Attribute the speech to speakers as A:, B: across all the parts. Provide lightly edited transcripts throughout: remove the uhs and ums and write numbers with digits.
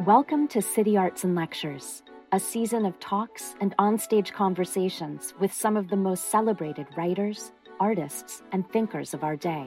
A: Welcome to City Arts and Lectures, a season of talks and onstage conversations with some of the most celebrated writers, artists, and thinkers of our day.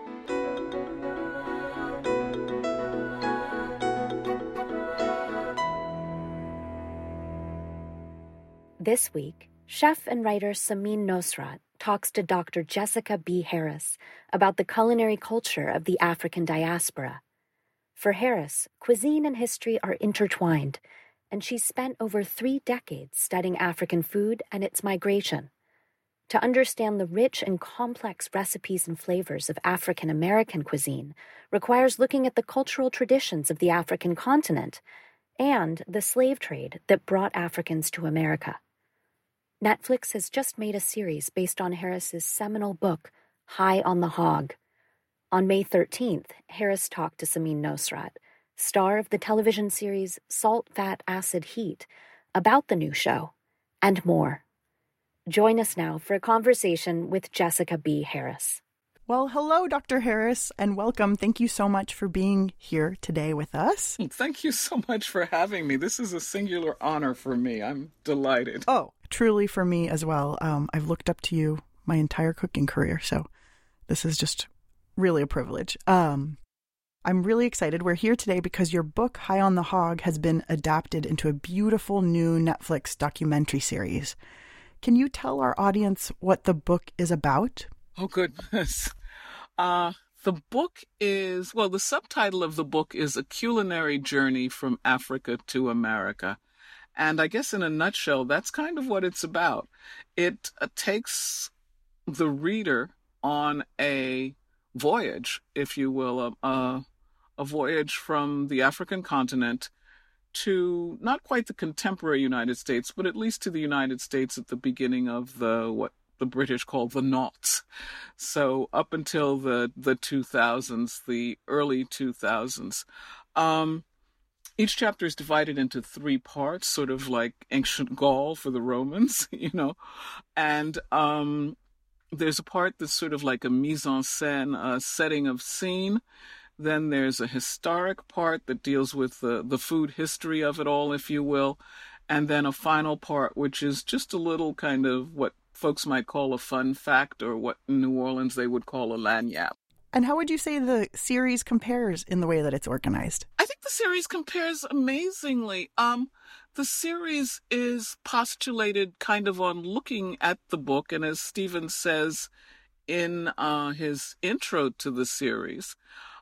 A: This week, chef and writer Samin Nosrat talks to Dr. Jessica B. Harris about the culinary culture of the African diaspora. For Harris, cuisine and history are intertwined, and she's spent over 3 decades studying African food and its migration. To understand the rich and complex recipes and flavors of African American cuisine requires looking at the cultural traditions of the African continent and the slave trade that brought Africans to America. Netflix has just made a series based on Harris's seminal book, High on the Hog. On May 13th, Harris talked to Samin Nosrat, star of the television series Salt, Fat, Acid, Heat, about the new show, and more. Join us now for a conversation with Jessica B. Harris.
B: Well, hello, Dr. Harris, and welcome. Thank you so much for being here today with us.
C: Thank you so much for having me. This is a singular honor for me. I'm delighted.
B: Oh, truly for me as well. I've looked up to you my entire cooking career, so this is just really a privilege. I'm really excited. We're here today because your book, High on the Hog, has been adapted into a beautiful new Netflix documentary series. Can you tell our audience what the book is about?
C: Oh, goodness. The book is, the subtitle of the book is A Culinary Journey from Africa to America. And I guess in a nutshell, that's kind of what it's about. It takes the reader on a voyage, if you will, a voyage from the African continent to not quite the contemporary United States, but at least to the United States at the beginning of what the British call the noughts. So up until the 2000s, the early 2000s. Each chapter is divided into 3 parts, sort of like ancient Gaul for the Romans, and there's a part that's sort of like a mise en scène, a setting of scene. Then there's a historic part that deals with the food history of it all, if you will. And then a final part, which is just a little kind of what folks might call a fun fact, or what in New Orleans they would call a lagniappe.
B: And how would you say the series compares in the way that it's organized?
C: I think the series compares amazingly. The series is postulated kind of on looking at the book, and as Stephen says in his intro to the series,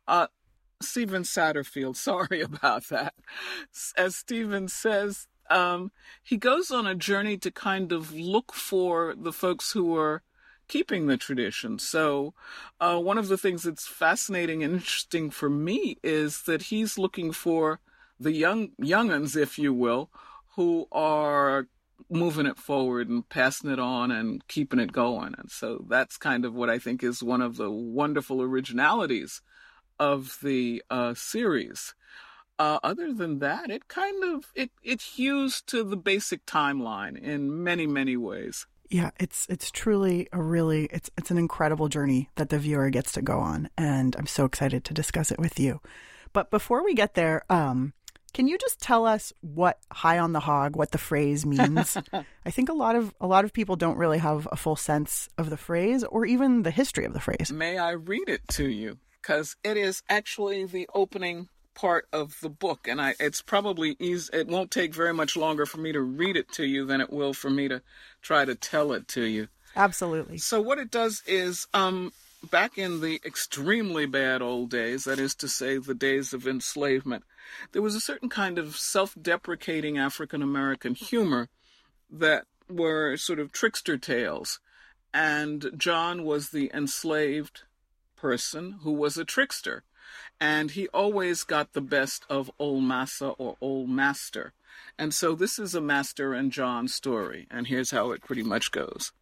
C: Stephen Satterfield, sorry about that. As Stephen says, he goes on a journey to kind of look for the folks who are keeping the tradition. So one of the things that's fascinating and interesting for me is that he's looking for the young'uns, if you will, who are moving it forward and passing it on and keeping it going. And so that's kind of what I think is one of the wonderful originalities of the series. Other than that, it kind of it hews to the basic timeline in many, many ways.
B: Yeah, it's truly it's an incredible journey that the viewer gets to go on, and I'm so excited to discuss it with you. But before we get there, can you just tell us what High on the Hog, what the phrase means? I think a lot of people don't really have a full sense of the phrase or even the history of the phrase.
C: May I read it to you? Because it is actually the opening part of the book, and it's probably easy. It won't take very much longer for me to read it to you than it will for me to try to tell it to you.
B: Absolutely.
C: So what it does is, back in the extremely bad old days, that is to say the days of enslavement, there was a certain kind of self-deprecating African-American humor that were sort of trickster tales, and John was the enslaved person who was a trickster. And he always got the best of old massa or old master. And so this is a Master and John story, and here's how it pretty much goes.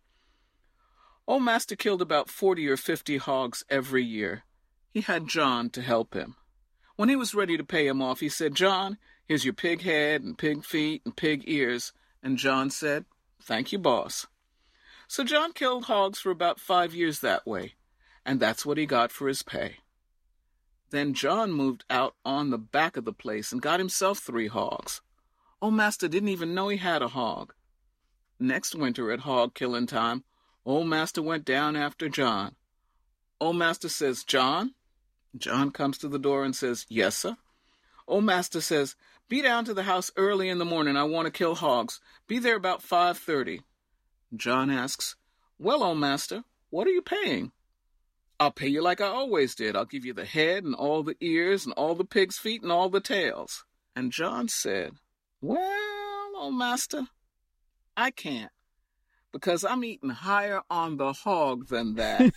C: Old Master killed about 40 or 50 hogs every year. He had John to help him. When he was ready to pay him off, he said, "John, here's your pig head and pig feet and pig ears." And John said, "Thank you, boss." So John killed hogs for about 5 years that way, and that's what he got for his pay. Then John moved out on the back of the place and got himself 3 hogs. Old Master didn't even know he had a hog. Next winter at hog killing time, Old Master went down after John. Old Master says, "John?" John comes to the door and says, "Yes, sir." Old Master says, "Be down to the house early in the morning. I want to kill hogs. Be there about 5:30. John asks, "Well, Old Master, what are you paying?" "I'll pay you like I always did. I'll give you the head and all the ears and all the pig's feet and all the tails." And John said, "Well, Old Master, I can't, because I'm eating higher on the hog than that.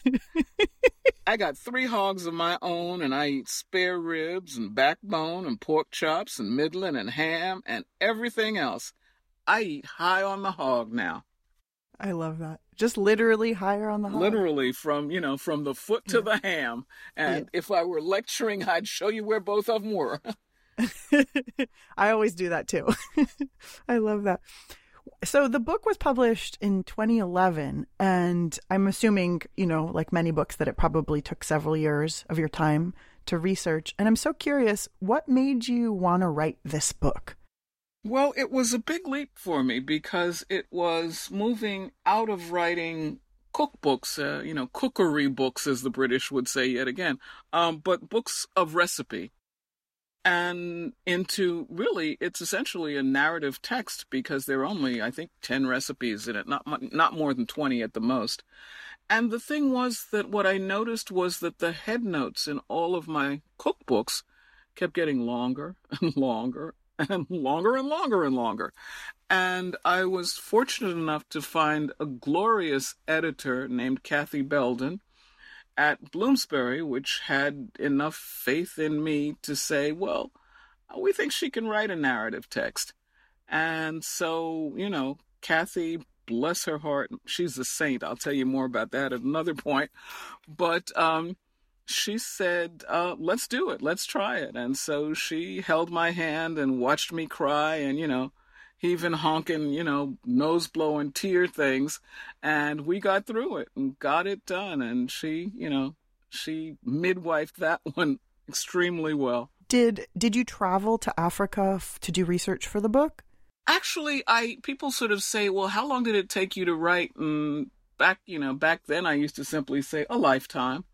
C: I got 3 hogs of my own, and I eat spare ribs and backbone and pork chops and middling and ham and everything else. I eat high on the hog now."
B: I love that. Just literally higher on the hog.
C: Literally from the foot to the ham. And if I were lecturing, I'd show you where both of them were.
B: I always do that too. I love that. So the book was published in 2011, and I'm assuming, like many books, that it probably took several years of your time to research. And I'm so curious, what made you want to write this book?
C: Well, it was a big leap for me because it was moving out of writing cookbooks, cookery books, as the British would say yet again, but books of recipe. And into, really, it's essentially a narrative text because there are only, I think, 10 recipes in it, not more than 20 at the most. And the thing was that what I noticed was that the headnotes in all of my cookbooks kept getting longer and longer and longer and longer and longer. And I was fortunate enough to find a glorious editor named Kathy Belden at Bloomsbury, which had enough faith in me to say, well, we think she can write a narrative text. And so, Kathy, bless her heart, she's a saint. I'll tell you more about that at another point. But she said, let's do it. Let's try it. And so she held my hand and watched me cry and, heaving, honking, nose blowing tear things. And we got through it and got it done. And she midwifed that one extremely well.
B: Did you travel to Africa to do research for the book?
C: Actually, people sort of say, well, how long did it take you to write? And back then I used to simply say a lifetime.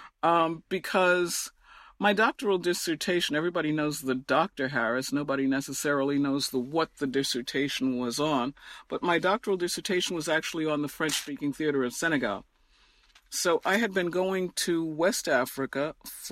C: Because my doctoral dissertation, everybody knows the Dr. Harris. Nobody necessarily knows what the dissertation was on. But my doctoral dissertation was actually on the French-speaking theater of Senegal. So I had been going to West Africa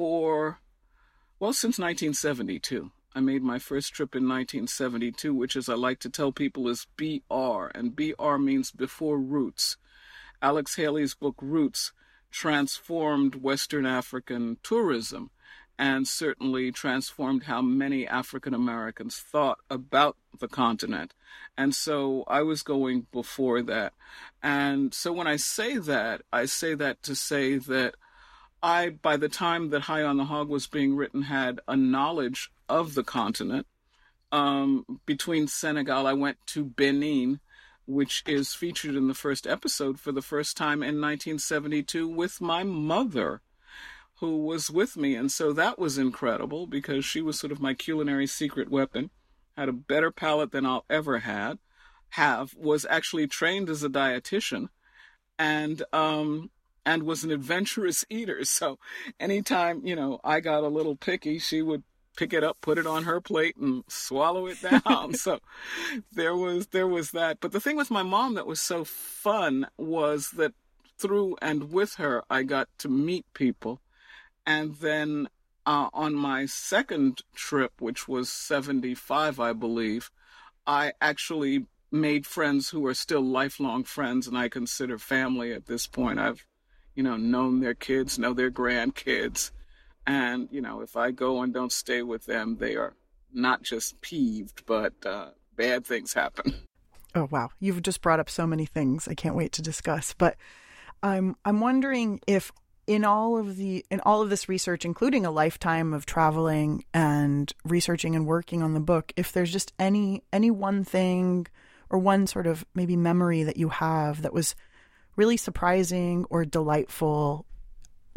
C: since 1972. I made my first trip in 1972, which, as I like to tell people, is BR. And BR means before Roots. Alex Haley's book, Roots, transformed Western African tourism and certainly transformed how many African Americans thought about the continent. And so I was going before that. And so when I say that to say that I, by the time that High on the Hog was being written, had a knowledge of the continent. Between Senegal, I went to Benin, which is featured in the first episode for the first time in 1972 with my mother, who was with me. And so that was incredible because she was sort of my culinary secret weapon, had a better palate than I'll ever have, was actually trained as a dietitian, and was an adventurous eater. So anytime, I got a little picky, she would pick it up, put it on her plate, and swallow it down. So there was that. But the thing with my mom that was so fun was that through and with her, I got to meet people. And then on my second trip, which was 75, I believe, I actually made friends who are still lifelong friends, and I consider family at this point. I've, known their kids, know their grandkids. And, if I go and don't stay with them, they are not just peeved, but bad things happen.
B: Oh, wow. You've just brought up so many things I can't wait to discuss. But I'm wondering if in all of this research, including a lifetime of traveling and researching and working on the book, if there's just any one thing or one sort of maybe memory that you have that was really surprising or delightful that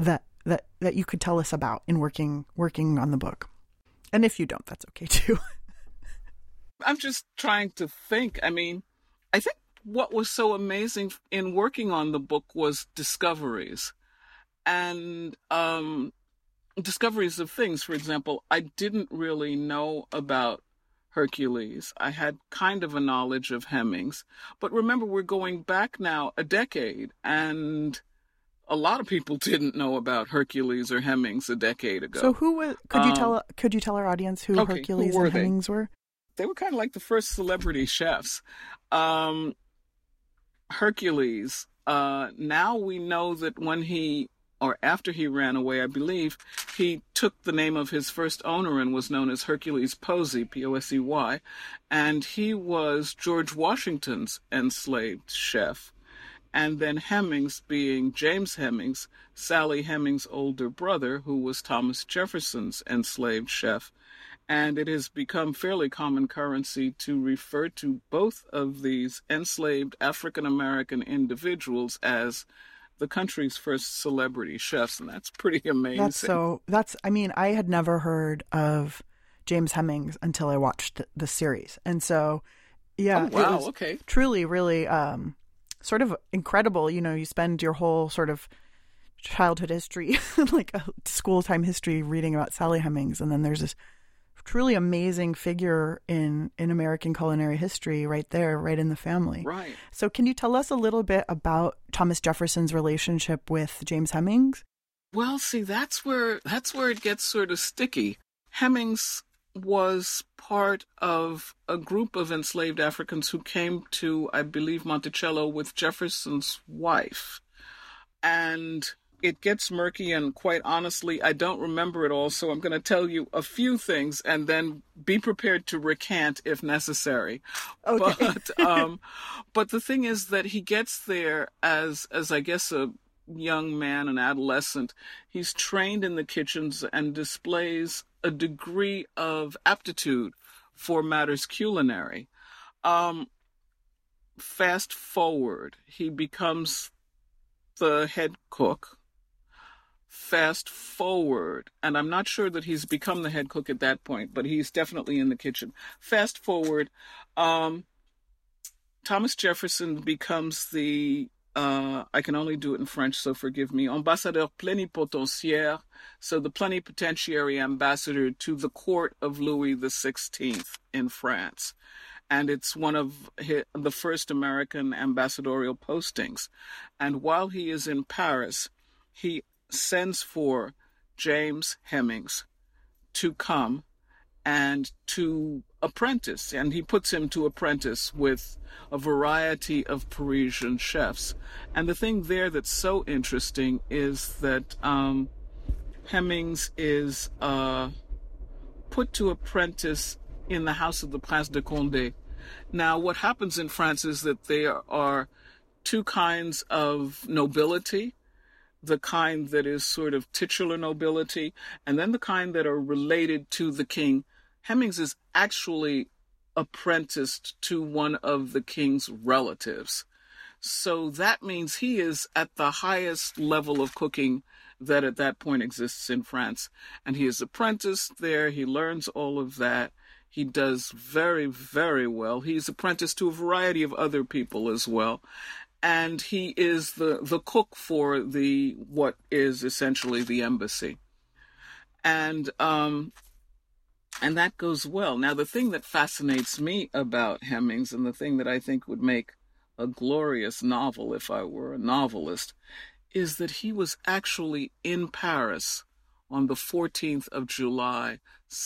B: that you could tell us about in working on the book? And if you don't, that's okay too.
C: I'm just trying to think. I mean, I think what was so amazing in working on the book was discoveries. And discoveries of things. For example, I didn't really know about Hercules. I had kind of a knowledge of Hemmings. But remember, we're going back now a decade, and a lot of people didn't know about Hercules or Hemmings a decade ago.
B: So who was, could you tell our audience who Hercules and Hemmings were?
C: They were kind of like the first celebrity chefs. Hercules, now we know that when he, or after he ran away, I believe, he took the name of his first owner and was known as Hercules Posey, P-O-S-E-Y, and he was George Washington's enslaved chef. And then Hemmings being James Hemmings, Sally Hemings' older brother, who was Thomas Jefferson's enslaved chef. And it has become fairly common currency to refer to both of these enslaved African-American individuals as the country's first celebrity chefs, and that's pretty amazing.
B: I had never heard of James Hemings until I watched the series. And so, yeah.
C: Oh, wow, it was okay.
B: Truly, really sort of incredible. You know, you spend your whole sort of childhood history, like a school time history, reading about Sally Hemings, and then there's this truly amazing figure in American culinary history right there, right in the family.
C: Right.
B: So can you tell us a little bit about Thomas Jefferson's relationship with James Hemings?
C: Well, see, that's where it gets sort of sticky. Hemings was part of a group of enslaved Africans who came to, I believe, Monticello with Jefferson's wife. And it gets murky, and quite honestly, I don't remember it all, so I'm going to tell you a few things and then be prepared to recant if necessary.
B: Okay.
C: But the thing is that he gets there as I guess a young man, an adolescent. He's trained in the kitchens and displays a degree of aptitude for matters culinary. Fast forward, he becomes the head cook. Fast forward, and I'm not sure that he's become the head cook at that point, but he's definitely in the kitchen. Fast forward, Thomas Jefferson becomes the, I can only do it in French, so forgive me, ambassadeur plénipotentiaire, so the plenipotentiary ambassador to the court of Louis XVI in France. And it's one of the first American ambassadorial postings. And while he is in Paris, he sends for James Hemings to come and to apprentice, and he puts him to apprentice with a variety of Parisian chefs. And the thing there that's so interesting is that Hemings is put to apprentice in the house of the Prince de Condé. Now, what happens in France is that there are two kinds of nobility: the kind that is sort of titular nobility, and then the kind that are related to the king. Hemings is actually apprenticed to one of the king's relatives. So that means he is at the highest level of cooking that at that point exists in France. And he is apprenticed there. He learns all of that. He does very, very well. He's apprenticed to a variety of other people as well. And he is the cook for what is essentially the embassy. And that goes well. Now, the thing that fascinates me about Hemings, and the thing that I think would make a glorious novel if I were a novelist, is that he was actually in Paris on the 14th of July,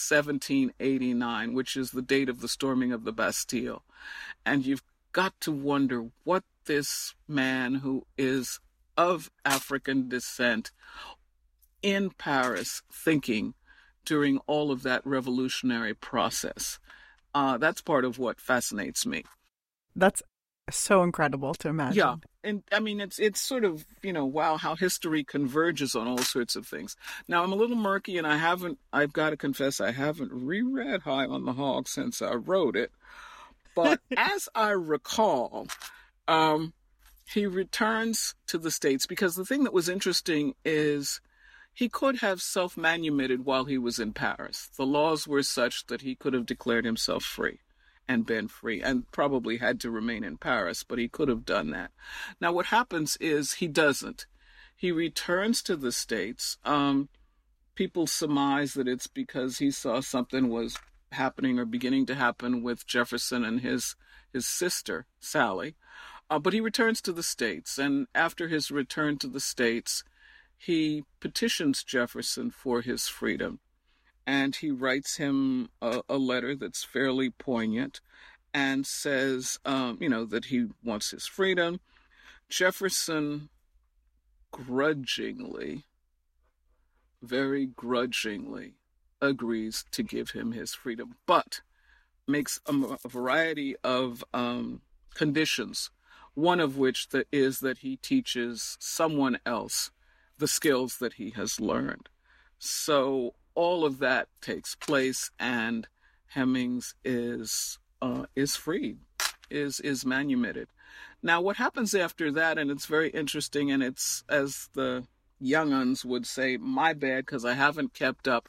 C: 1789, which is the date of the storming of the Bastille. And you've got to wonder what this man, who is of African descent, in Paris thinking during all of that revolutionary process. That's part of what fascinates me. That's
B: so incredible to imagine.
C: Yeah. And I mean, it's sort of, wow, how history converges on all sorts of things. Now, I'm a little murky, and I've got to confess, I haven't reread High on the Hog since I wrote it. But as I recall, he returns to the States, because the thing that was interesting is he could have self-manumitted while he was in Paris. The laws were such that he could have declared himself free and been free, and probably had to remain in Paris, but he could have done that. Now, what happens is he doesn't. He returns to the States. People surmise that it's because he saw something was happening or beginning to happen with Jefferson and his sister, Sally. But he returns to the States, and after his return to the States, he petitions Jefferson for his freedom. And he writes him a letter that's fairly poignant and says, that he wants his freedom. Jefferson very grudgingly, agrees to give him his freedom, but makes a variety of conditions, one of which is that he teaches someone else the skills that he has learned. So all of that takes place, and Hemings is freed, is manumitted. Now, what happens after that, and it's very interesting, and it's, as the young uns would say, my bad, because I haven't kept up.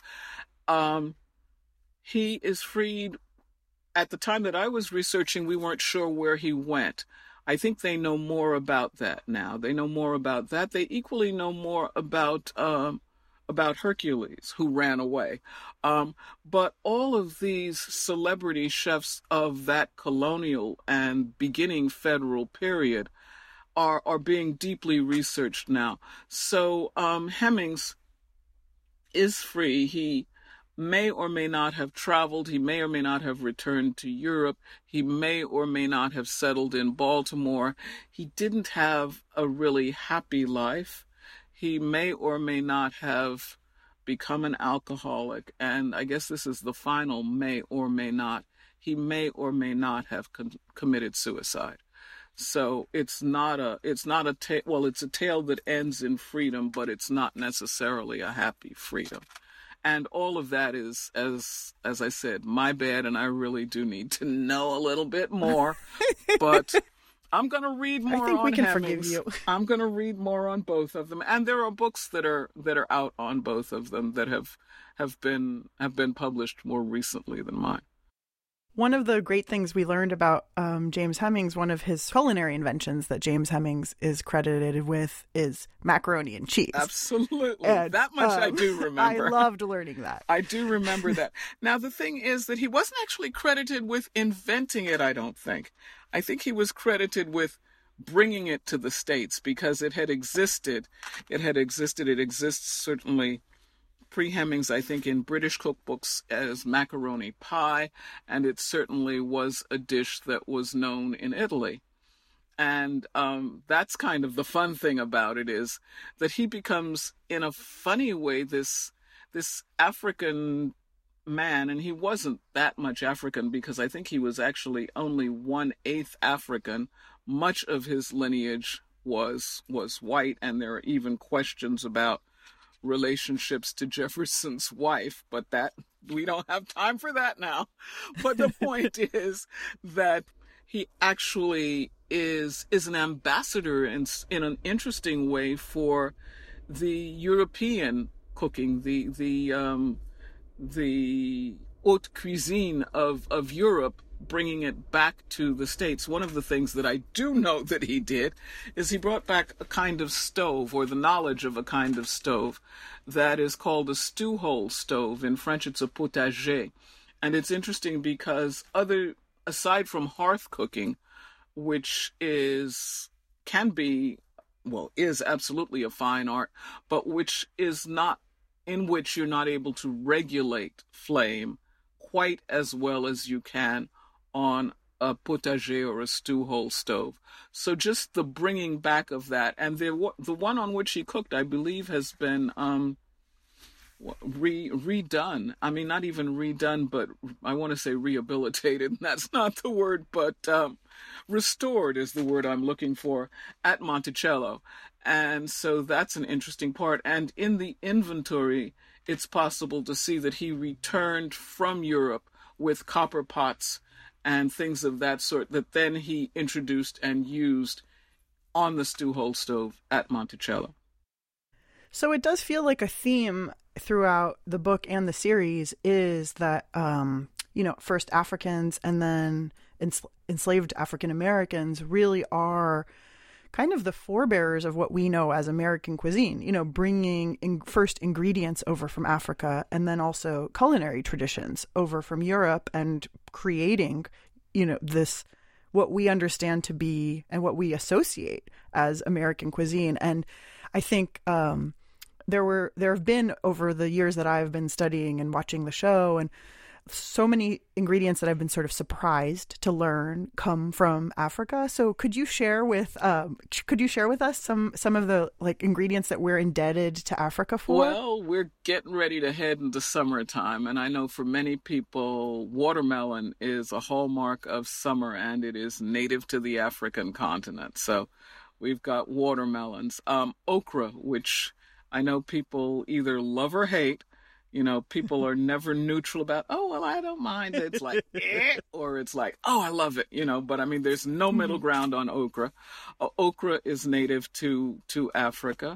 C: He is freed. At the time that I was researching, we weren't sure where he went. I think they know more about that now. They know more about that. They equally know more about Hercules, who ran away. But all of these celebrity chefs of that colonial and beginning federal period are being deeply researched now. So Hemings is free. He may or may not have traveled. He may or may not have returned to Europe. He may or may not have settled in Baltimore. He didn't have a really happy life. He may or may not have become an alcoholic. And I guess this is the final may or may not. He may or may not have committed suicide. So it's a tale that ends in freedom, but it's not necessarily a happy freedom. And all of that is, as I said, my bad, and I really do need to know a little bit more. But I'm going to read more on Hemings. I think we can forgive you. I'm going to read more on both of them. And there are books that are out on both of them that have been published more recently than mine.
B: One of the great things we learned about James Hemings, one of his culinary inventions that James Hemings is credited with, is macaroni and cheese.
C: Absolutely. And, that much I do remember.
B: I loved learning that.
C: I do remember that. Now, the thing is that he wasn't actually credited with inventing it, I don't think. I think he was credited with bringing it to the States because it had existed. It exists certainly pre-Hemings, I think, in British cookbooks as macaroni pie, and it certainly was a dish that was known in Italy. And that's kind of the fun thing about it, is that he becomes, in a funny way, this African man, and he wasn't that much African because I think he was actually only 1/8 African. Much of his lineage was white, and there are even questions about relationships to Jefferson's wife, but that we don't have time for that now. But the point is that he actually is an ambassador in an interesting way for the European cooking, the haute cuisine of Europe, bringing it back to the States. One of the things that I do know that he did is he brought back a kind of stove, or the knowledge of a kind of stove, that is called a stew hole stove. In French, it's a potager. And it's interesting because aside from hearth cooking, which is absolutely a fine art, but which is not, in which you're not able to regulate flame quite as well as you can on a potager or a stew hole stove. So just the bringing back of that, and the one on which he cooked, I believe, has been redone. I mean, not even redone, but I want to say rehabilitated. That's not the word, but restored is the word I'm looking for, at Monticello. And so that's an interesting part. And in the inventory, it's possible to see that he returned from Europe with copper pots and things of that sort that then he introduced and used on the stew hole stove at Monticello.
B: So it does feel like a theme throughout the book and the series is that, first Africans and then enslaved African Americans really are kind of the forebearers of what we know as American cuisine, bringing first ingredients over from Africa and then also culinary traditions over from Europe and creating, this, what we understand to be and what we associate as American cuisine. And I think there have been, over the years that I've been studying and watching the show, and so many ingredients that I've been sort of surprised to learn come from Africa. So could you share with us some of the ingredients that we're indebted to Africa for?
C: Well, we're getting ready to head into summertime, and I know for many people, watermelon is a hallmark of summer, and it is native to the African continent. So we've got watermelons, okra, which I know people either love or hate. People are never neutral about, oh, well, I don't mind. It's like, or it's like, oh, I love it, but I mean, there's no middle ground on okra. Okra is native to Africa.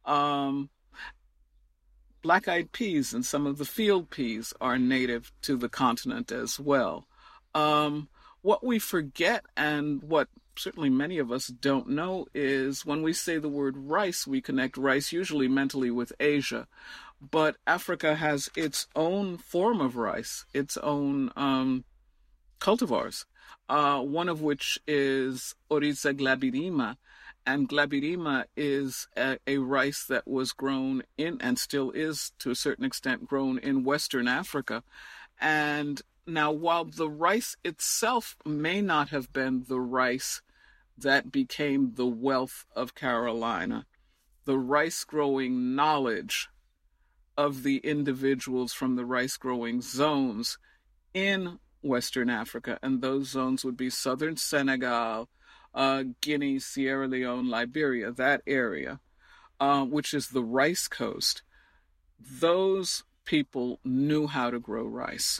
C: Black-eyed peas and some of the field peas are native to the continent as well. What we forget, and what certainly many of us don't know, is when we say the word rice, we connect rice usually mentally with Asia. But Africa has its own form of rice, its own cultivars, one of which is Oryza glabirima. And glabirima is a rice that was grown in, and still is to a certain extent, grown in Western Africa. And now, while the rice itself may not have been the rice that became the wealth of Carolina, the rice growing knowledge of the individuals from the rice growing zones in Western Africa, and those zones would be southern Senegal, Guinea, Sierra Leone, Liberia, that area, which is the rice coast. Those people knew how to grow rice.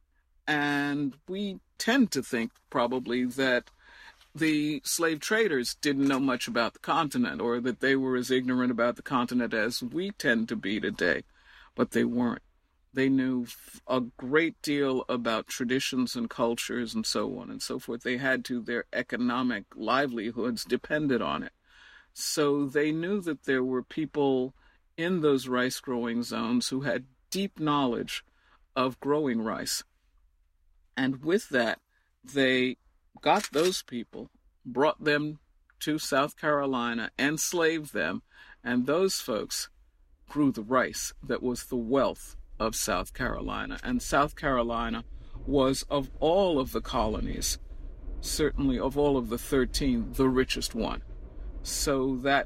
C: And we tend to think probably that the slave traders didn't know much about the continent, or that they were as ignorant about the continent as we tend to be today. But they weren't. They knew a great deal about traditions and cultures and so on and so forth. They had to, their economic livelihoods depended on it. So they knew that there were people in those rice growing zones who had deep knowledge of growing rice. And with that, they got those people, brought them to South Carolina, enslaved them, and those folks grew the rice that was the wealth of South Carolina. And South Carolina was, of all of the colonies, certainly of all of the 13, the richest one. So that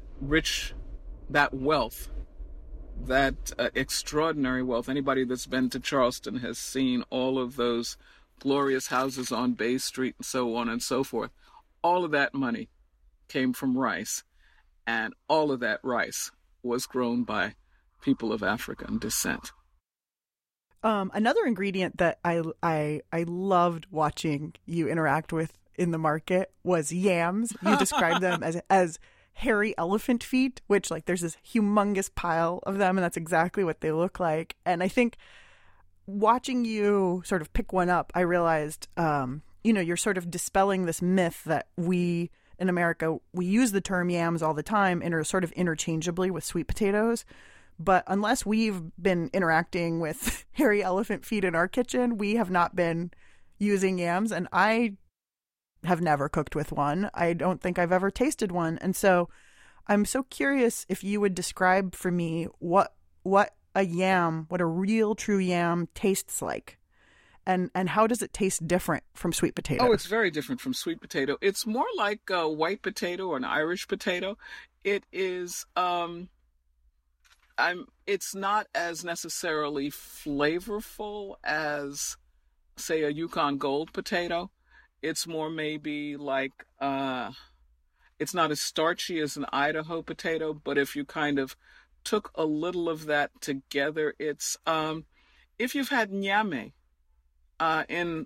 C: wealth, that extraordinary wealth, anybody that's been to Charleston has seen all of those glorious houses on Bay Street and so on and so forth. All of that money came from rice, and all of that rice was grown by people of African descent.
B: Another ingredient that I loved watching you interact with in the market was yams. You described them as hairy elephant feet, which there's this humongous pile of them, and that's exactly what they look like. And I think watching you sort of pick one up, I realized, you're sort of dispelling this myth that we in America, we use the term yams all the time sort of interchangeably with sweet potatoes. But unless we've been interacting with hairy elephant feet in our kitchen, we have not been using yams. And I have never cooked with one. I don't think I've ever tasted one. And so I'm so curious if you would describe for me what a real true yam tastes like. And how does it taste different from sweet potato?
C: Oh, it's very different from sweet potato. It's more like a white potato or an Irish potato. It is... it's not as necessarily flavorful as, say, a Yukon Gold potato. It's more maybe like, it's not as starchy as an Idaho potato, but if you kind of took a little of that together, it's, if you've had ñame in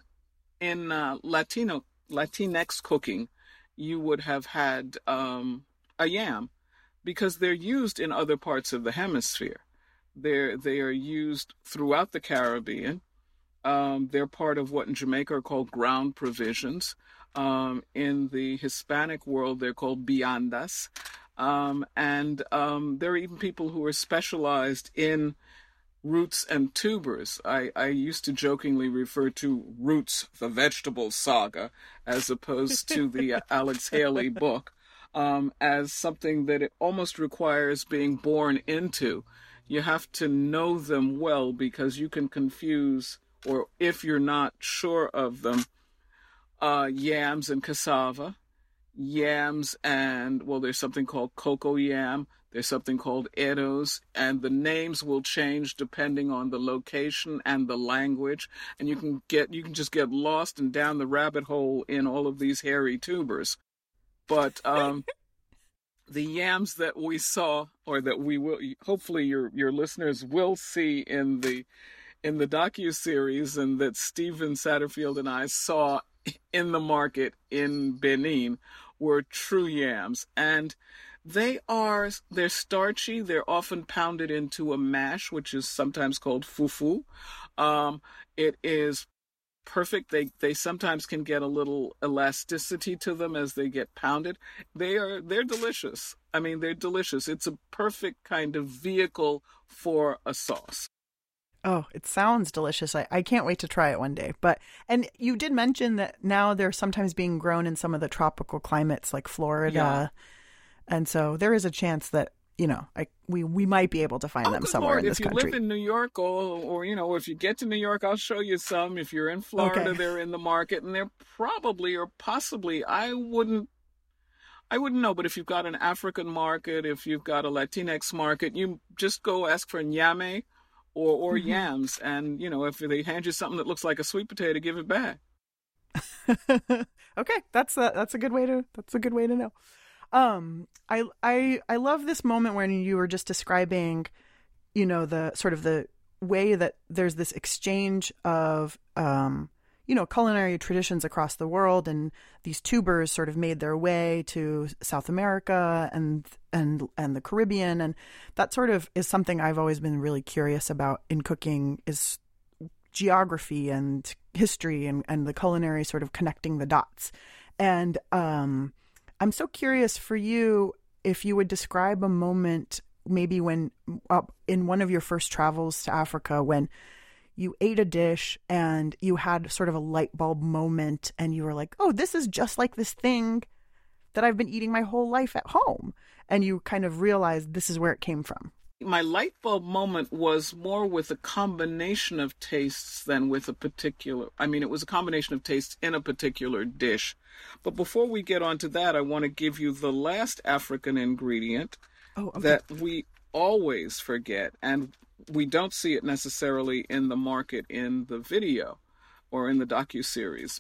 C: Latinx cooking, you would have had a yam. because they're used in other parts of the hemisphere. They are used throughout the Caribbean. They're part of what in Jamaica are called ground provisions. In the Hispanic world, they're called viandas. And there are even people who are specialized in roots and tubers. I used to jokingly refer to Roots, the vegetable saga, as opposed to the Alex Haley book, as something that it almost requires being born into. You have to know them well because you can confuse, or if you're not sure of them, yams and cassava. Yams and, well, there's something called cocoa yam. There's something called eros, and the names will change depending on the location and the language. And you can just get lost and down the rabbit hole in all of these hairy tubers. But the yams that we saw, or that we will, hopefully your listeners will see in the docuseries, and that Stephen Satterfield and I saw in the market in Benin, were true yams. And they're starchy. They're often pounded into a mash, which is sometimes called fufu. It is perfect. They sometimes can get a little elasticity to them as they get pounded. They're delicious. I mean, they're delicious. It's a perfect kind of vehicle for a sauce.
B: Oh, it sounds delicious. I can't wait to try it one day. And you did mention that now they're sometimes being grown in some of the tropical climates like Florida.
C: Yeah.
B: And so there is a chance that, we might be able to find them somewhere
C: Lord,
B: in this country.
C: If you live in New York or if you get to New York, I'll show you some. If you're in Florida,
B: Okay.
C: They're in the market, and they're probably or possibly, I wouldn't know, but if you've got an African market, if you've got a Latinx market, you just go ask for nyame or
B: Mm-hmm.
C: yams. And, if they hand you something that looks like a sweet potato, give it back.
B: Okay, that's a good way to know. I love this moment when you were just describing, the sort of the way that there's this exchange of, culinary traditions across the world, and these tubers sort of made their way to South America and the Caribbean, and that sort of is something I've always been really curious about in cooking, is geography and history and the culinary sort of connecting the dots. And I'm so curious for you if you would describe a moment maybe when in one of your first travels to Africa when you ate a dish and you had sort of a light bulb moment and you were like, oh, this is just like this thing that I've been eating my whole life at home. And you kind of realized this is where it came from.
C: My light bulb moment was more with a combination of tastes than with it was a combination of tastes in a particular dish. But before we get on to that, I want to give you the last African ingredient that we always forget, and we don't see it necessarily in the market in the video or in the docuseries,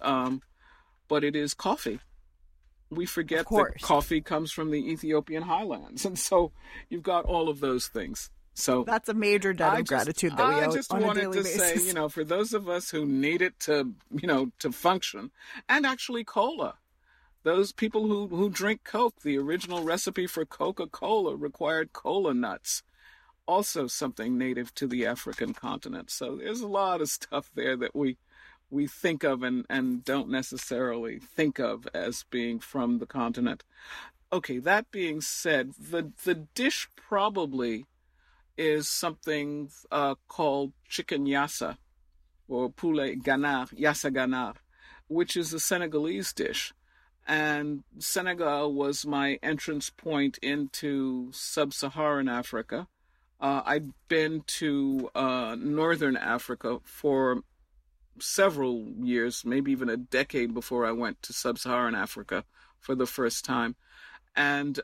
C: but it is coffee. We forget that coffee comes from the Ethiopian highlands, and so you've got all of those things. So
B: that's a major debt of gratitude that we owe on a daily basis. I just wanted to
C: say, for those of us who need it to function, and actually cola. Those people who drink Coke, the original recipe for Coca-Cola required cola nuts. Also something native to the African continent. So there's a lot of stuff there that we think of and don't necessarily think of as being from the continent. Okay, that being said, the dish probably is something called chicken yassa, or poulet ganar, yassa ganar, which is a Senegalese dish. And Senegal was my entrance point into sub-Saharan Africa. I'd been to northern Africa for several years, maybe even a decade before I went to sub-Saharan Africa for the first time. And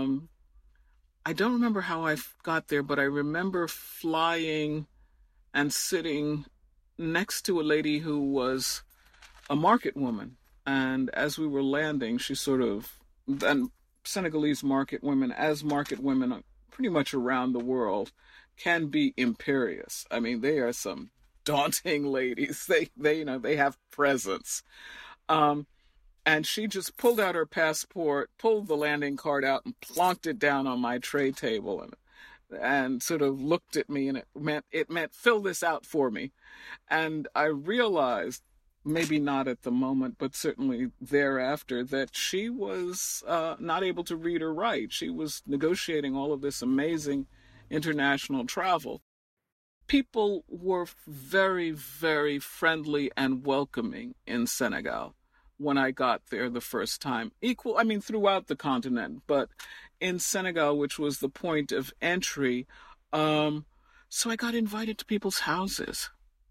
C: I don't remember how I got there, but I remember flying and sitting next to a lady who was a market woman. And as we were landing, she and Senegalese market women, as market women pretty much around the world, can be imperious. I mean, they are some daunting ladies. They have presence. And she just pulled out her passport, pulled the landing card out, and plonked it down on my tray table, and sort of looked at me, and it meant fill this out for me. And I realized, maybe not at the moment, but certainly thereafter, that she was not able to read or write. She was negotiating all of this amazing international travel. People were very, very friendly and welcoming in Senegal when I got there the first time. Throughout the continent, but in Senegal, which was the point of entry, so I got invited to people's houses.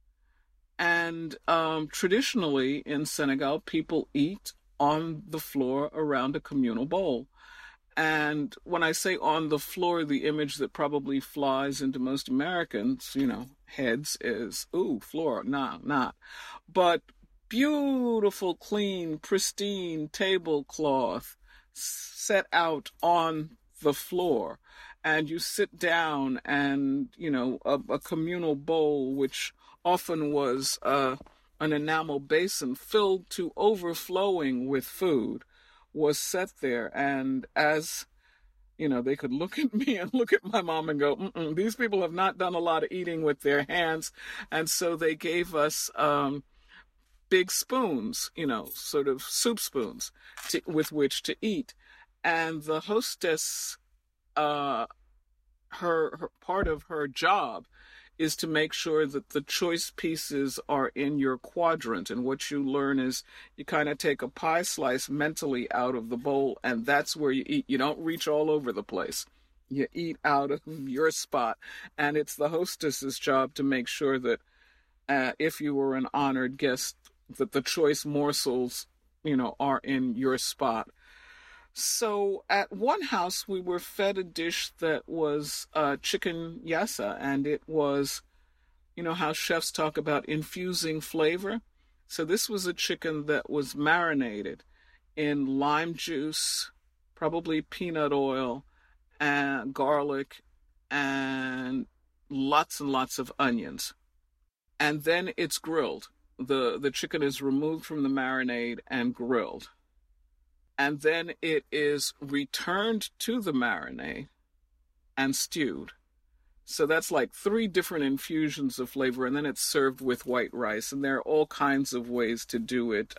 C: And traditionally in Senegal, people eat on the floor around a communal bowl. And when I say on the floor, the image that probably flies into most Americans, heads is, ooh, floor, nah, not. But beautiful, clean, pristine tablecloth set out on the floor. And you sit down and, a communal bowl, which often was an enamel basin filled to overflowing with food, was set there. And as they could look at me and look at my mom and go, these people have not done a lot of eating with their hands. And so they gave us big spoons, sort of soup spoons with which to eat. And the hostess, her part of her job is to make sure that the choice pieces are in your quadrant. And what you learn is you kind of take a pie slice mentally out of the bowl, and that's where you eat. You don't reach all over the place. You eat out of your spot. And it's the hostess's job to make sure that if you were an honored guest, that the choice morsels, are in your spot. So at one house, we were fed a dish that was chicken yassa, and it was, how chefs talk about infusing flavor. So this was a chicken that was marinated in lime juice, probably peanut oil, and garlic, and lots of onions. And then it's grilled. The chicken is removed from the marinade and grilled. And then it is returned to the marinade and stewed. So that's like 3 different infusions of flavor, and then it's served with white rice. And there are all kinds of ways to do it.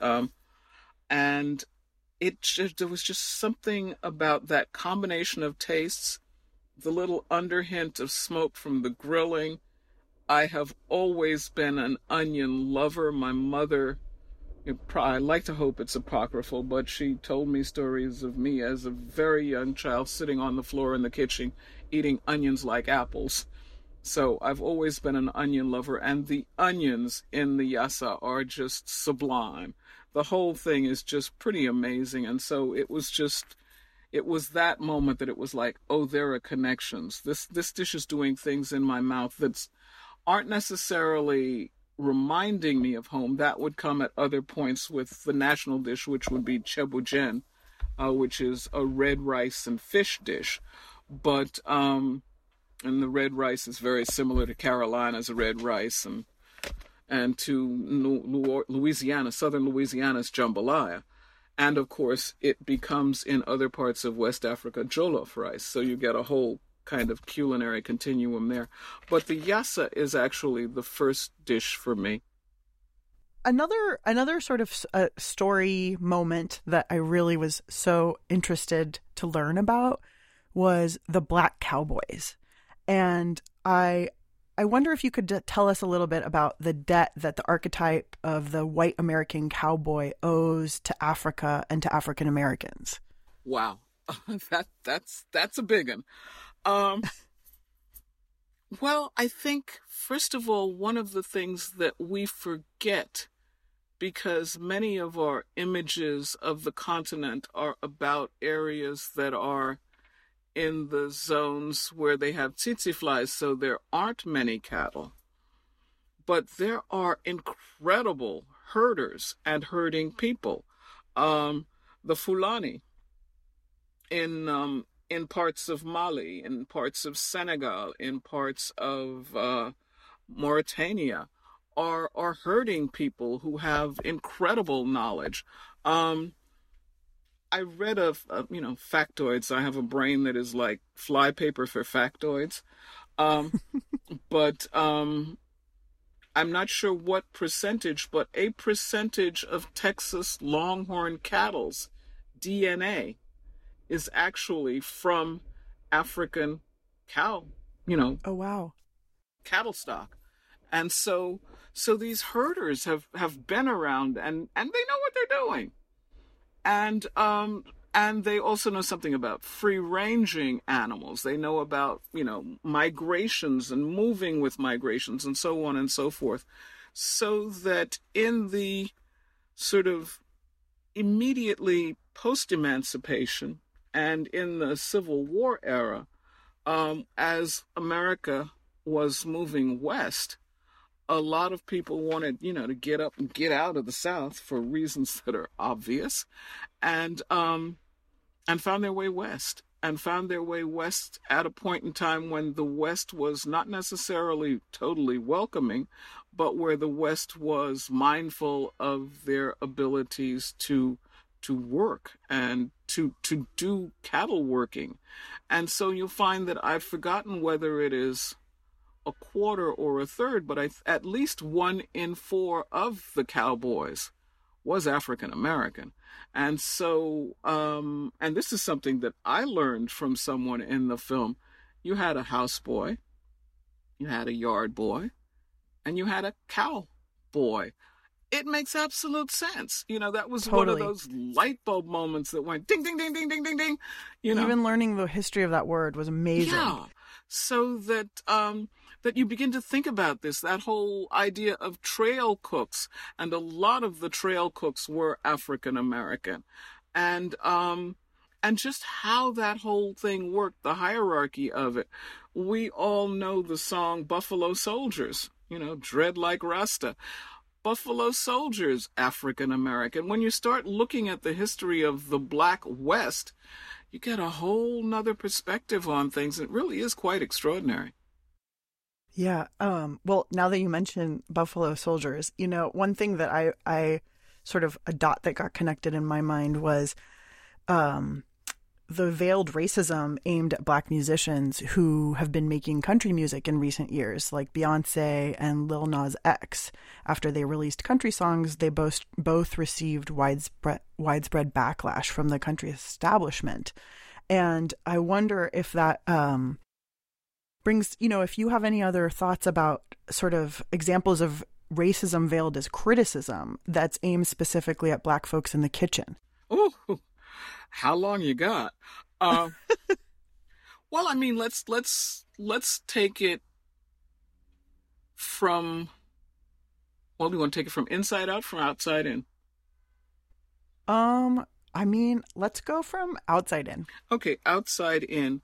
C: And there was just something about that combination of tastes, the little underhint of smoke from the grilling. I have always been an onion lover. My mother, I like to hope it's apocryphal, but she told me stories of me as a very young child sitting on the floor in the kitchen eating onions like apples. So I've always been an onion lover, and the onions in the yassa are just sublime. The whole thing is just pretty amazing. And so it was that moment that it was like, oh, there are connections. This dish is doing things in my mouth that aren't necessarily reminding me of home. That would come at other points with the national dish, which would be ceebu jën, which is a red rice and fish dish. But and the red rice is very similar to Carolina's red rice and to Louisiana, southern Louisiana's jambalaya. And of course, it becomes in other parts of West Africa jollof rice. So you get a whole kind of culinary continuum there. But the yassa is actually the first dish for me.
B: Another sort of story moment that I really was so interested to learn about was the Black Cowboys. And I wonder if you could tell us a little bit about the debt that the archetype of the white American cowboy owes to Africa and to African Americans.
C: Wow. That's a big one. Well, I think, first of all, one of the things that we forget, because many of our images of the continent are about areas that are in the zones where they have tsetse flies, so there aren't many cattle. But there are incredible herders and herding people. The Fulani in parts of Mali, in parts of Senegal, in parts of Mauritania are herding people who have incredible knowledge. I read factoids. I have a brain that is like flypaper for factoids. Um, but I'm not sure what percentage, but a percentage of Texas Longhorn cattle's DNA is actually from African cow,
B: Oh, wow.
C: cattle stock. And so these herders have been around and they know what they're doing. And they also know something about free-ranging animals. They know about, migrations and moving with migrations and so on and so forth. So that in the sort of immediately post-emancipation and in the Civil War era, as America was moving west, a lot of people wanted, to get up and get out of the South for reasons that are obvious, and found their way west. And found their way west at a point in time when the West was not necessarily totally welcoming, but where the West was mindful of their abilities to work and to do cattle working. And so you'll find that I've forgotten whether it is a quarter or a third, but at least 1 in 4 of the cowboys was African American. And so, and this is something that I learned from someone in the film. You had a houseboy, you had a yard boy, and you had a cowboy. It makes absolute sense. That was
B: Totally.
C: one of those light bulb moments that went ding, ding, ding, ding, ding, ding, ding.
B: Even learning the history of that word was amazing.
C: Yeah. So that that you begin to think about this, that whole idea of trail cooks, and a lot of the trail cooks were African American, and just how that whole thing worked, the hierarchy of it. We all know the song Buffalo Soldiers, Dread Like Rasta. Buffalo Soldiers, African American. When you start looking at the history of the Black West, you get a whole nother perspective on things. It really is quite extraordinary.
B: Yeah. Well, now that you mention Buffalo Soldiers, one thing that I sort of, a dot that got connected in my mind was the veiled racism aimed at Black musicians who have been making country music in recent years, like Beyonce and Lil Nas X. After they released country songs, they both received widespread backlash from the country establishment. And I wonder if that brings, if you have any other thoughts about sort of examples of racism veiled as criticism that's aimed specifically at Black folks in the kitchen.
C: Ooh, how long you got? Well, I mean, let's take it from. Well, do you want to take it from inside out, from outside in?
B: I mean, let's go from outside in.
C: Okay, outside in.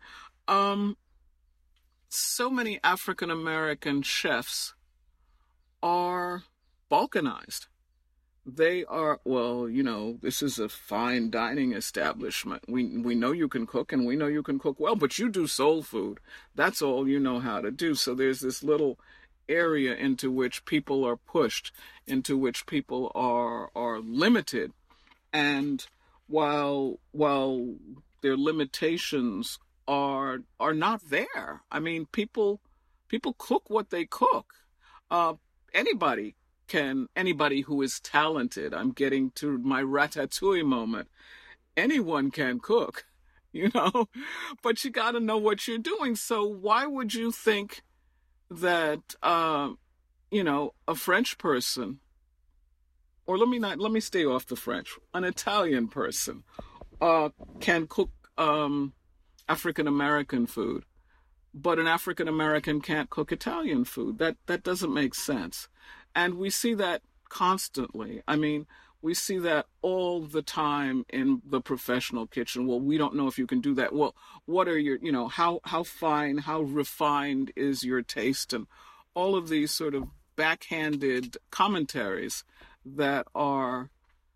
C: So many African American chefs are balkanized. They are, this is a fine dining establishment. We know you can cook, and we know you can cook well, but you do soul food. That's all you know how to do. So there's this little area into which people are pushed, into which people are limited. And while their limitations are not there, I mean, people cook what they cook. Anybody who is talented, I'm getting to my ratatouille moment, anyone can cook, but you got to know what you're doing. So why would you think that, a French person, or let me stay off the French, an Italian person, can cook, African American food, but an African American can't cook Italian food? That doesn't make sense. And we see that constantly. I mean, we see that all the time in the professional kitchen. Well, we don't know if you can do that. Well, what are your, how fine, how refined is your taste? And all of these sort of backhanded commentaries that are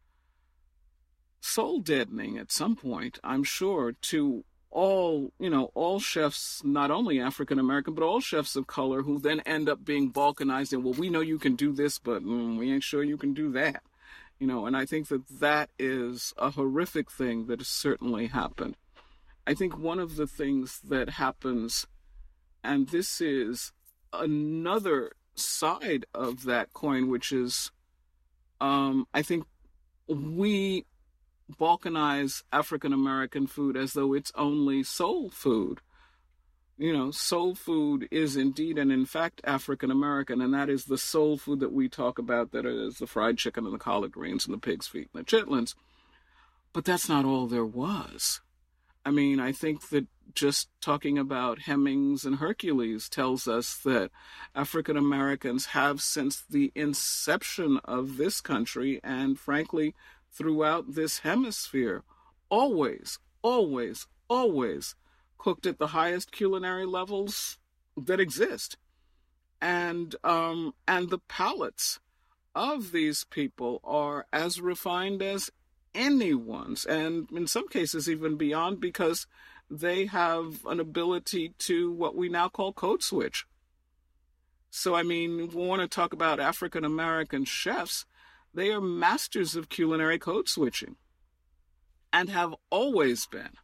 C: soul deadening at some point, I'm sure, to all chefs, not only African American, but all chefs of color, who then end up being balkanized. And, well, we know you can do this, but we ain't sure you can do that. And I think that that is a horrific thing that has certainly happened. I think one of the things that happens, and this is another side of that coin, which is, I think we balkanize African American food as though it's only soul food. Soul food is indeed and in fact African American, and that is the soul food that we talk about, that is the fried chicken and the collard greens and the pig's feet and the chitlins. But that's not all there was. I think that just talking about Hemmings and Hercules tells us that African Americans have, since the inception of this country and frankly throughout this hemisphere, always, always, always cooked at the highest culinary levels that exist. And the palates of these people are as refined as anyone's, and in some cases even beyond, because they have an ability to what we now call code switch. So, we want to talk about African American chefs. They are masters of culinary code switching and have always been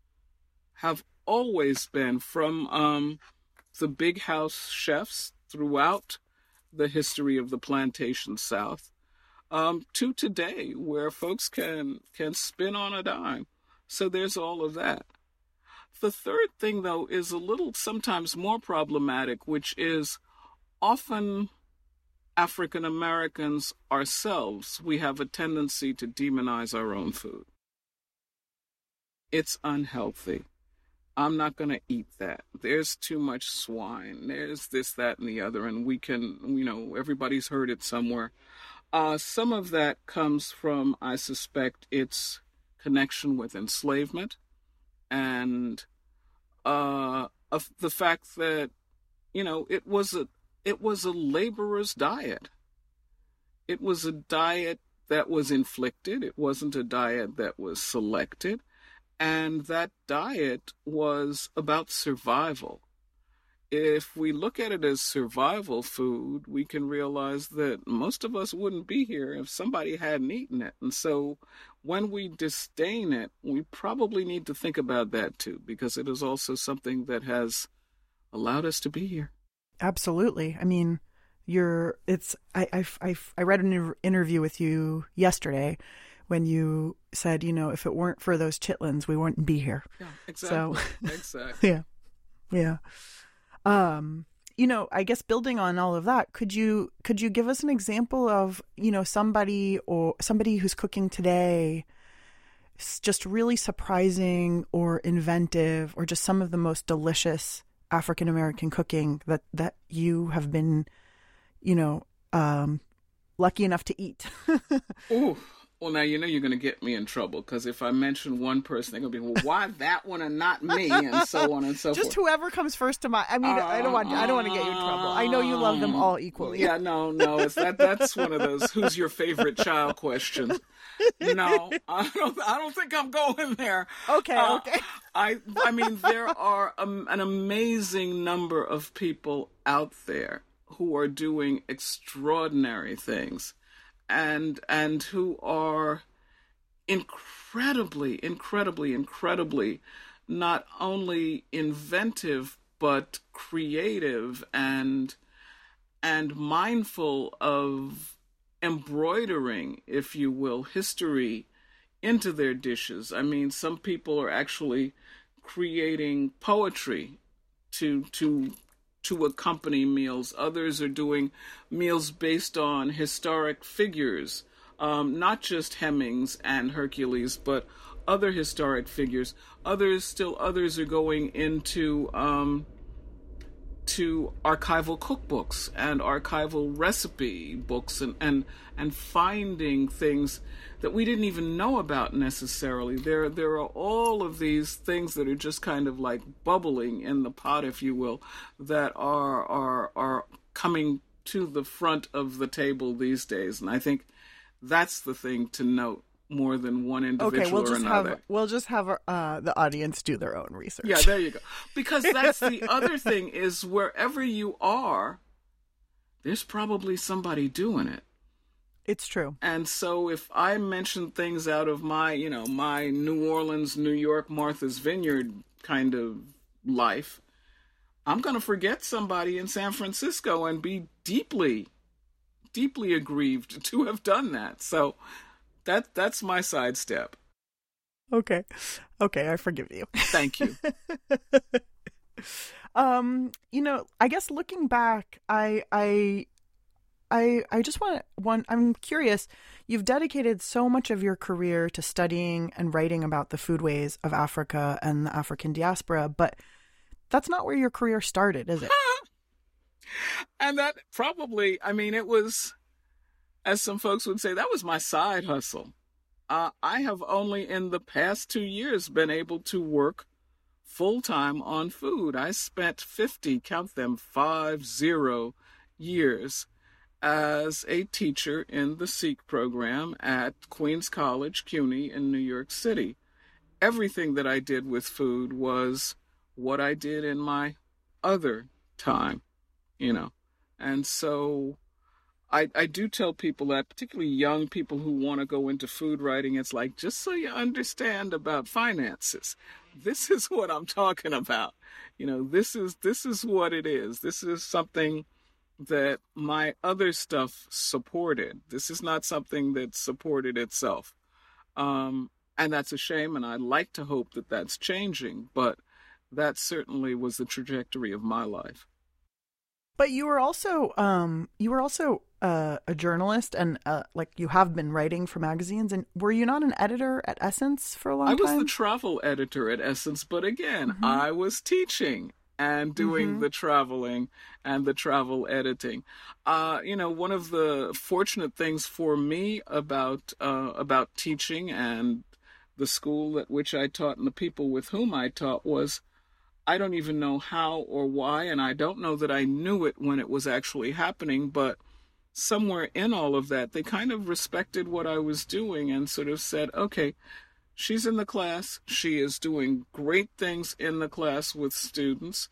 C: from the big house chefs throughout the history of the plantation South to today, where folks can spin on a dime. So there's all of that. The third thing, though, is a little sometimes more problematic, which is often African Americans ourselves, we have a tendency to demonize our own food. It's unhealthy. I'm not going to eat that. There's too much swine. There's this, that, and the other. And we can, everybody's heard it somewhere. Some of that comes from, I suspect, its connection with enslavement and of the fact that, it was a laborer's diet. It was a diet that was inflicted. It wasn't a diet that was selected. And that diet was about survival. If we look at it as survival food, we can realize that most of us wouldn't be here if somebody hadn't eaten it. And so when we disdain it, we probably need to think about that too, because it is also something that has allowed us to be here.
B: Absolutely. I read an interview with you yesterday when you said, if it weren't for those chitlins, we wouldn't be here.
C: Yeah, exactly.
B: So,
C: exactly.
B: Yeah. I guess building on all of that, could you give us an example of, somebody who's cooking today, just really surprising or inventive, or just some of the most delicious African American cooking that you have been, lucky enough to eat?
C: Ooh. Well, now you're going to get me in trouble, because if I mention one person, they're going to be, well, why that one and not me, and so on and so forth.
B: Just whoever comes first to mind. I don't want to get you in trouble. I know you love them all equally.
C: Yeah, no, that's one of those "who's your favorite child" questions. No, I don't think I'm going there.
B: Okay.
C: There are an amazing number of people out there who are doing extraordinary things. And who are incredibly, incredibly, incredibly not only inventive, but creative and mindful of embroidering, if you will, history into their dishes. Some people are actually creating poetry to accompany meals. Others are doing meals based on historic figures, not just Hemmings and Hercules, but other historic figures. Others are going into to archival cookbooks and archival recipe books and finding things that we didn't even know about necessarily. There are all of these things that are just kind of like bubbling in the pot, if you will, that are coming to the front of the table these days. And I think that's the thing to note more than one individual or another.
B: We'll just have the audience do their own research.
C: Yeah, there you go. Because that's the other thing is wherever you are, there's probably somebody doing it.
B: It's true.
C: And so if I mention things out of my, my New Orleans, New York, Martha's Vineyard kind of life, I'm going to forget somebody in San Francisco and be deeply, deeply aggrieved to have done that. So that's my sidestep.
B: Okay, I forgive you.
C: Thank you.
B: I guess looking back, I just I'm curious, you've dedicated so much of your career to studying and writing about the foodways of Africa and the African diaspora, but that's not where your career started, is it?
C: And that probably, it was, as some folks would say, that was my side hustle. I have only in the past 2 years been able to work full-time on food. I spent 50 years as a teacher in the SEEK program at Queens College, CUNY in New York City. Everything that I did with food was what I did in my other time, And so I do tell people that, particularly young people who want to go into food writing, it's like, just so you understand about finances, this is what I'm talking about. This is what it is. This is something that my other stuff supported. This is not something that supported itself. And that's a shame, and I like to hope that that's changing, but that certainly was the trajectory of my life.
B: But you were also a journalist, and you have been writing for magazines. And were you not an editor at Essence for a long time?
C: I was the travel editor at Essence, but again, I was teaching and doing the traveling and the travel editing. One of the fortunate things for me about teaching and the school at which I taught and the people with whom I taught was, I don't even know how or why, and I don't know that I knew it when it was actually happening, but somewhere in all of that, they kind of respected what I was doing and sort of said, okay, she's in the class. She is doing great things in the class with students.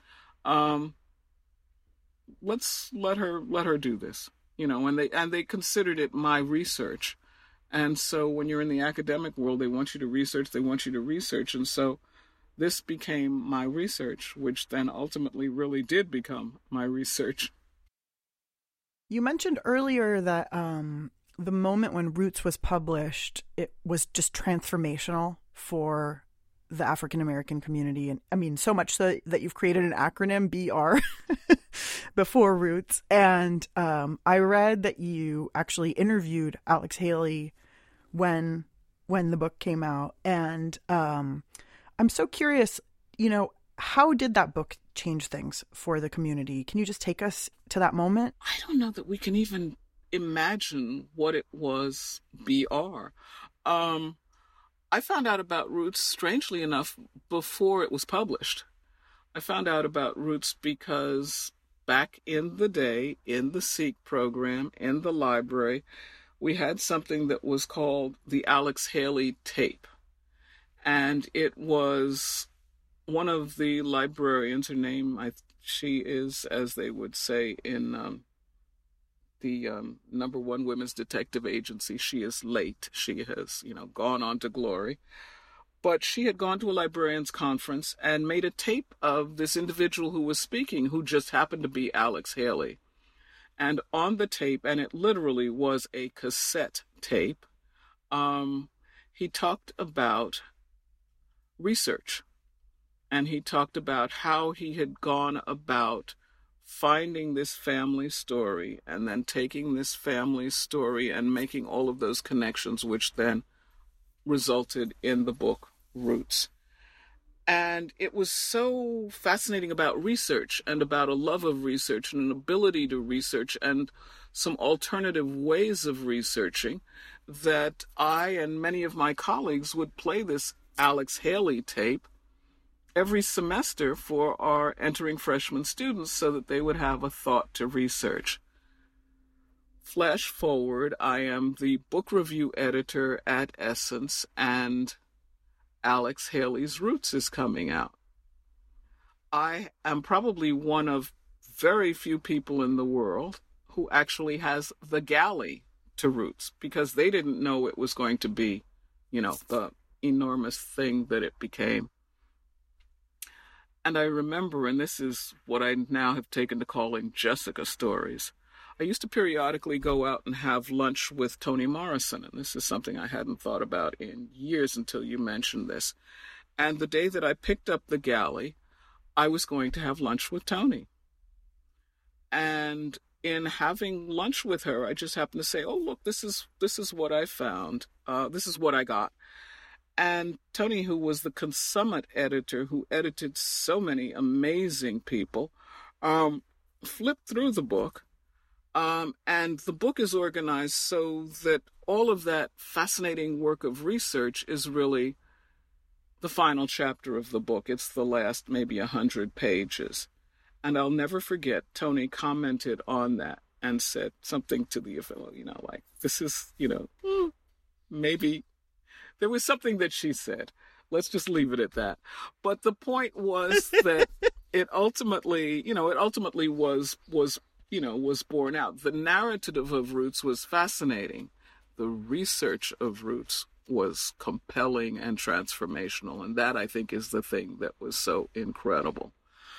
C: Let's let her do this, and they considered it my research. And so when you're in the academic world, they want you to research. And so this became my research, which then ultimately really did become my research.
B: You mentioned earlier that the moment when Roots was published, it was just transformational for the African American community. And so much so that you've created an acronym, BR, before Roots. And I read that you actually interviewed Alex Haley when the book came out. And I'm so curious, how did that book change things for the community? Can you just take us to that moment?
C: I don't know that we can even imagine what it was, BR. I found out about Roots, strangely enough, before it was published. I found out about Roots because back in the day, in the SEEK program, in the library, we had something that was called the Alex Haley tape. And it was one of the librarians, her name, she is, as they would say in the number one women's detective agency, she is late. She has, gone on to glory. But she had gone to a librarian's conference and made a tape of this individual who was speaking, who just happened to be Alex Haley. And on the tape, and it literally was a cassette tape, he talked about research. And he talked about how he had gone about finding this family story and then taking this family story and making all of those connections, which then resulted in the book Roots. And it was so fascinating about research and about a love of research and an ability to research and some alternative ways of researching that I and many of my colleagues would play this Alex Haley tape every semester for our entering freshman students so that they would have a thought to research. Flash forward, I am the book review editor at Essence, and Alex Haley's Roots is coming out. I am probably one of very few people in the world who actually has the galley to Roots because they didn't know it was going to be, the enormous thing that it became. And I remember, and this is what I now have taken to calling Jessica stories, I used to periodically go out and have lunch with Toni Morrison, and this is something I hadn't thought about in years until you mentioned this. And the day that I picked up the galley, I was going to have lunch with Toni. And in having lunch with her, I just happened to say, oh, look, this is what I found. This is what I got. And Toni, who was the consummate editor, who edited so many amazing people, flipped through the book. And the book is organized so that all of that fascinating work of research is really the final chapter of the book. It's the last maybe 100 pages. And I'll never forget, Toni commented on that and said something to the effect, like, this is, maybe there was something that she said. Let's just leave it at that. But the point was that it ultimately was borne out. The narrative of Roots was fascinating. The research of Roots was compelling and transformational. And that, I think, is the thing that was so incredible.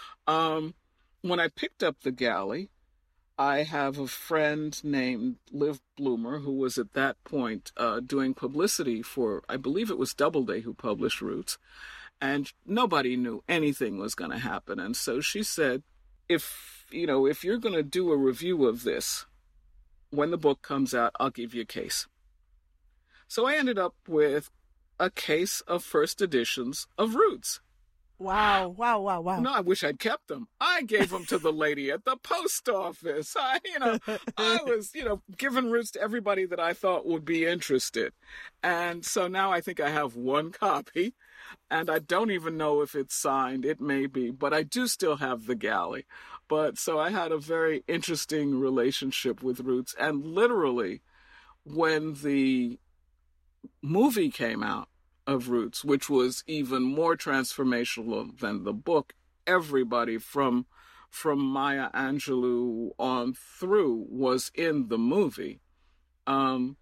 C: When I picked up the galley, I have a friend named Liv Bloomer, who was at that point doing publicity for, I believe it was Doubleday who published Roots, and nobody knew anything was going to happen. And so she said, if you're going to do a review of this, when the book comes out, I'll give you a case. So I ended up with a case of first editions of Roots.
B: Wow.
C: No, I wish I'd kept them. I gave them to the lady at the post office. I was, giving Roots to everybody that I thought would be interested. And so now I think I have one copy, and I don't even know if it's signed. It may be, but I do still have the galley. But so I had a very interesting relationship with Roots. And literally, when the movie came out of Roots, which was even more transformational than the book, everybody from Maya Angelou on through was in the movie. When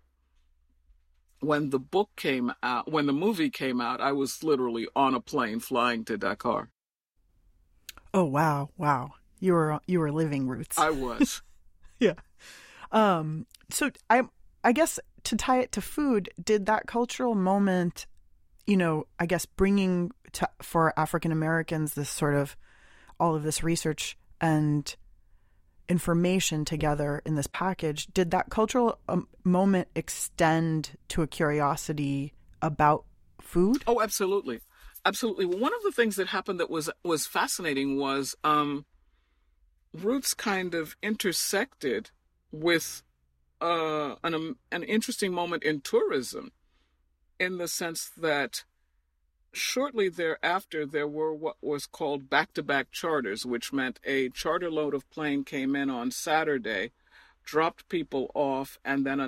C: the movie came out, I was literally on a plane flying to Dakar.
B: Oh, wow. You were living Roots.
C: I was.
B: Yeah. So I guess to tie it to food, did that cultural moment, I guess bringing for African Americans this sort of all of this research and information together in this package, did that cultural moment extend to a curiosity about food?
C: Oh, absolutely. Absolutely. One of the things that happened that was fascinating was Roots kind of intersected with an interesting moment in tourism, in the sense that shortly thereafter there were what was called back-to-back charters, which meant a charter load of plane came in on Saturday, dropped people off, and then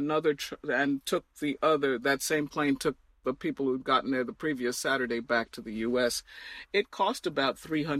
C: that same plane took the people who'd gotten there the previous Saturday back to the U.S. It cost about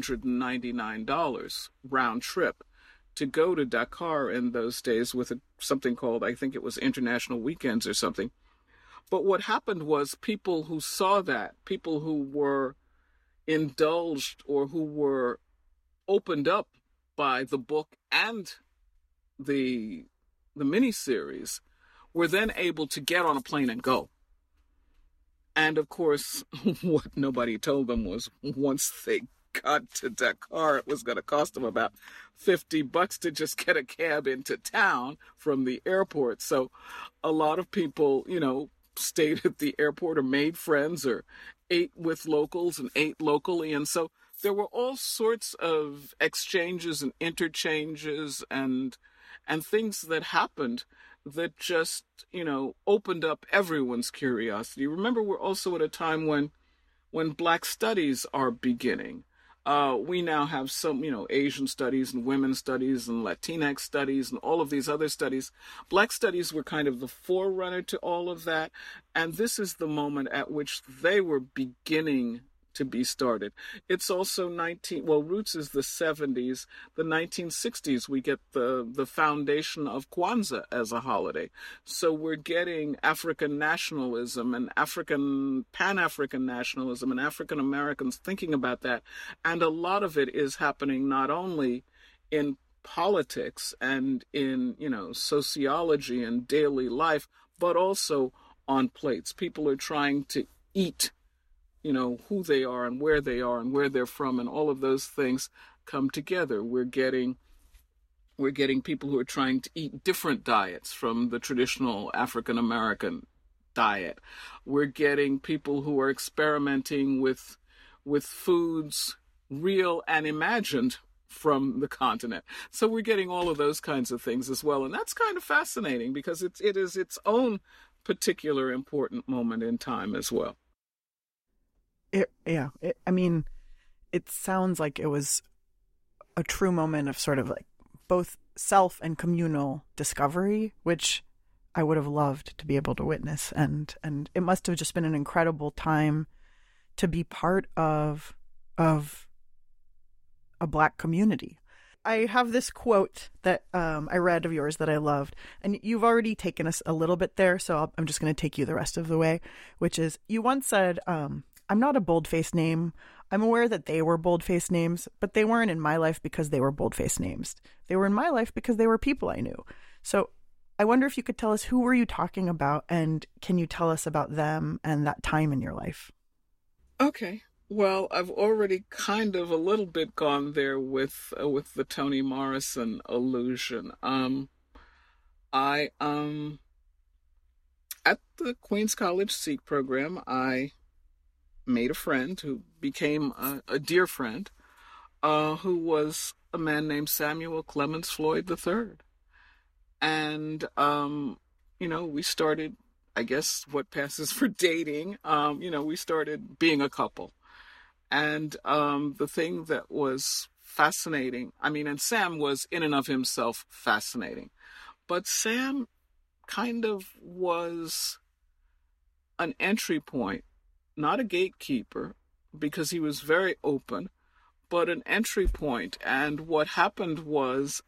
C: $399 round trip to go to Dakar in those days with something called, I think it was International Weekends or something. But what happened was people who saw that, people who were indulged or who were opened up by the book and the miniseries, were then able to get on a plane and go. And of course, what nobody told them was once they got to Dakar, it was going to cost them about $50 to just get a cab into town from the airport. So a lot of people, stayed at the airport or made friends or ate with locals and ate locally. And so there were all sorts of exchanges and interchanges and things that happened that just, opened up everyone's curiosity. Remember, we're also at a time when Black studies are beginning. We now have some, Asian studies and women's studies and Latinx studies and all of these other studies. Black studies were kind of the forerunner to all of that. And this is the moment at which they were beginning to be started. It's also Roots is the 70s. The 1960s, we get the foundation of Kwanzaa as a holiday. So we're getting African nationalism and Pan-African nationalism and African Americans thinking about that. And a lot of it is happening not only in politics and in, sociology and daily life, but also on plates. People are trying to eat, who they are and where they're from, and all of those things come together. We're getting people who are trying to eat different diets from the traditional African American diet. We're getting people who are experimenting with foods, real and imagined, from the continent. So we're getting all of those kinds of things as well. And that's kind of fascinating because it is its own particular important moment in time as well.
B: It sounds like it was a true moment of sort of like both self and communal discovery, which I would have loved to be able to witness. And it must have just been an incredible time to be part of a Black community. I have this quote that I read of yours that I loved, and you've already taken us a little bit there, so I'm just going to take you the rest of the way, which is, you once said, I'm not a bold-faced name. I'm aware that they were bold-faced names, but they weren't in my life because they were bold-faced names. They were in my life because they were people I knew. So I wonder if you could tell us, who were you talking about, and can you tell us about them and that time in your life?
C: Okay. Well, I've already kind of a little bit gone there with the Toni Morrison allusion. At the Queens College Sikh program, I made a friend who became a dear friend, who was a man named Samuel Clemens Floyd III. And, we started, I guess, what passes for dating. We started being a couple. And the thing that was fascinating, and Sam was in and of himself fascinating, but Sam kind of was an entry point, not a gatekeeper, because he was very open, but an entry point. And what happened was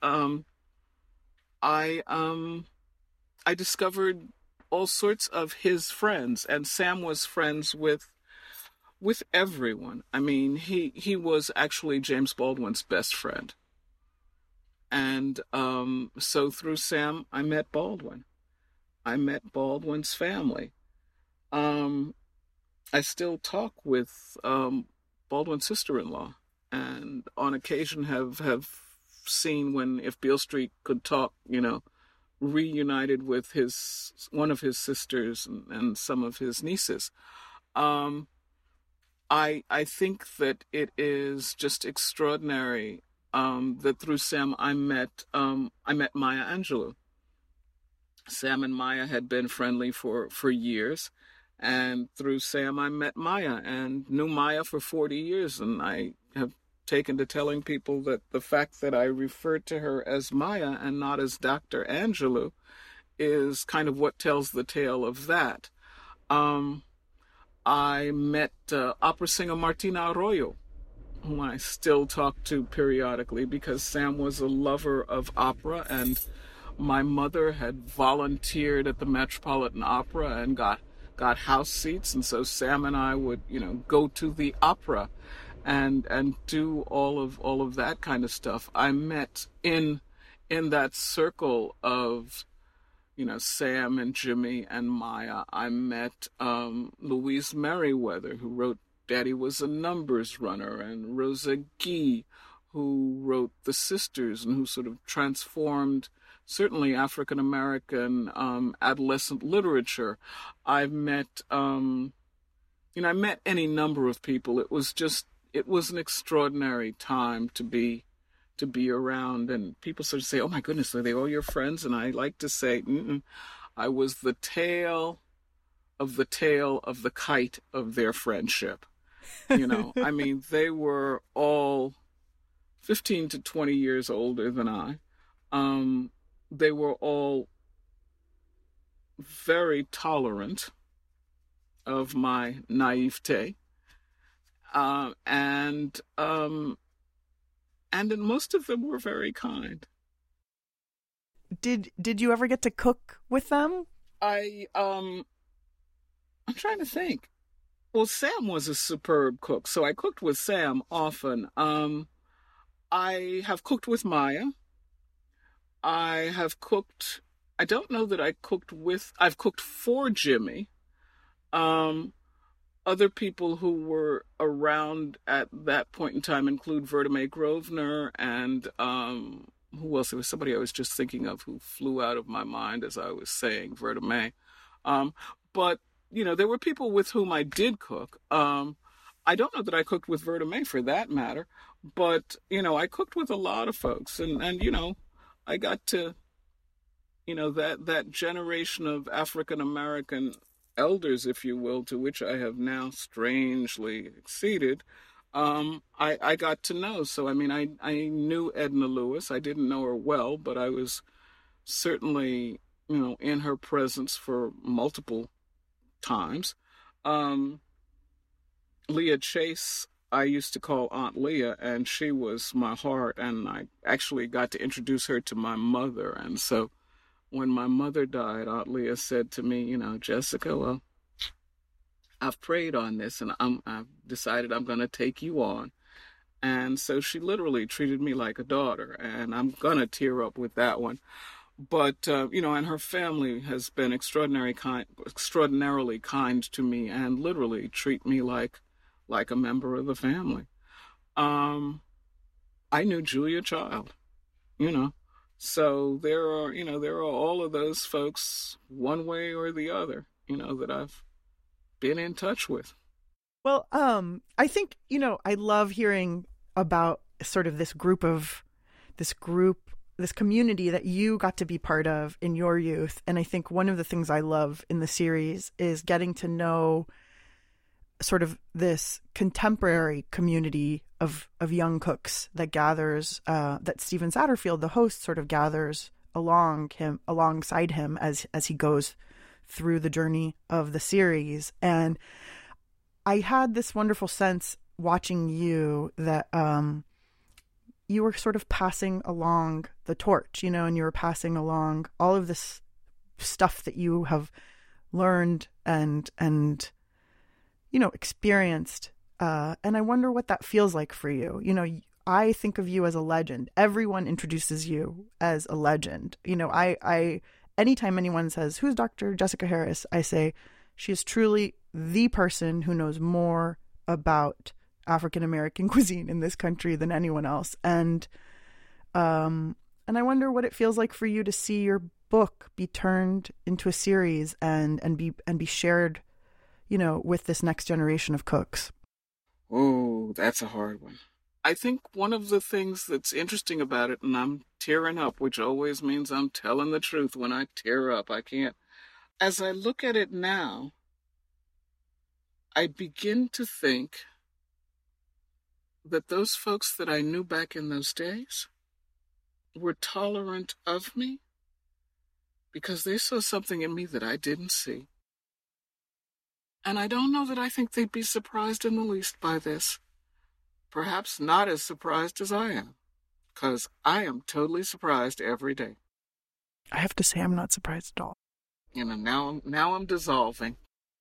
C: I discovered all sorts of his friends, and Sam was friends with everyone. He was actually James Baldwin's best friend. And so through Sam, I met Baldwin. I met Baldwin's family. I still talk with Baldwin's sister-in-law, and on occasion have seen when, if Beale Street could talk, reunited with one of his sisters and some of his nieces. I think that it is just extraordinary that through Sam I met Maya Angelou. Sam and Maya had been friendly for years, and through Sam I met Maya and knew Maya for 40 years, and I have taken to telling people that the fact that I referred to her as Maya and not as Dr. Angelou is kind of what tells the tale of that. I met opera singer Martina Arroyo, whom I still talk to periodically because Sam was a lover of opera, and my mother had volunteered at the Metropolitan Opera and got house seats, and so Sam and I would, go to the opera and do all of that kind of stuff. I met in that circle of Sam and Jimmy and Maya. I met Louise Merriweather, who wrote Daddy Was a Numbers Runner, and Rosa Guy, who wrote The Sisters, and who sort of transformed certainly African American adolescent literature. I met any number of people. It was an extraordinary time to be around, and people sort of say, "Oh my goodness, are they all your friends?" And I like to say, I was the tail of the kite of their friendship. They were all 15 to 20 years older than I. They were all very tolerant of my naivete. and then most of them were very kind.
B: Did you ever get to cook with them?
C: I'm trying to think. Well, Sam was a superb cook, so I cooked with Sam often. I have cooked with Maya. I don't know that I've cooked for Jimmy. Other people who were around at that point in time include Verda May Grosvenor and who else? There was somebody I was just thinking of who flew out of my mind as I was saying Verda May. But, there were people with whom I did cook. I don't know that I cooked with Verda May for that matter, but, I cooked with a lot of folks and I got to, that generation of African-American elders, if you will, to which I have now strangely acceded, I got to know. So, I knew Edna Lewis. I didn't know her well, but I was certainly, in her presence for multiple times. Leah Chase, I used to call Aunt Leah, and she was my heart, and I actually got to introduce her to my mother. And so when my mother died, Aunt Leah said to me, Jessica, well, I've prayed on this, and I've decided I'm going to take you on. And so she literally treated me like a daughter, and I'm going to tear up with that one. But, and her family has been extraordinarily kind to me and literally treat me like a member of the family. I knew Julia Child, So there are all of those folks one way or the other, that I've been in touch with.
B: Well, I think, I love hearing about sort of this community that you got to be part of in your youth. And I think one of the things I love in the series is getting to know sort of this contemporary community of young cooks that gathers, that Stephen Satterfield, the host, sort of gathers alongside him as he goes through the journey of the series. And I had this wonderful sense watching you that you were sort of passing along the torch, and you were passing along all of this stuff that you have learned and experienced. And I wonder what that feels like for you. I think of you as a legend. Everyone introduces you as a legend. I anytime anyone says, who's Dr. Jessica Harris? I say, she is truly the person who knows more about African-American cuisine in this country than anyone else. And I wonder what it feels like for you to see your book be turned into a series and be shared, with this next generation of cooks.
C: Oh, that's a hard one. I think one of the things that's interesting about it, and I'm tearing up, which always means I'm telling the truth when I tear up. I can't. As I look at it now, I begin to think that those folks that I knew back in those days were tolerant of me because they saw something in me that I didn't see. And I don't know that I think they'd be surprised in the least by this. Perhaps not as surprised as I am, because I am totally surprised every day.
B: I have to say I'm not surprised at all.
C: Now I'm dissolving.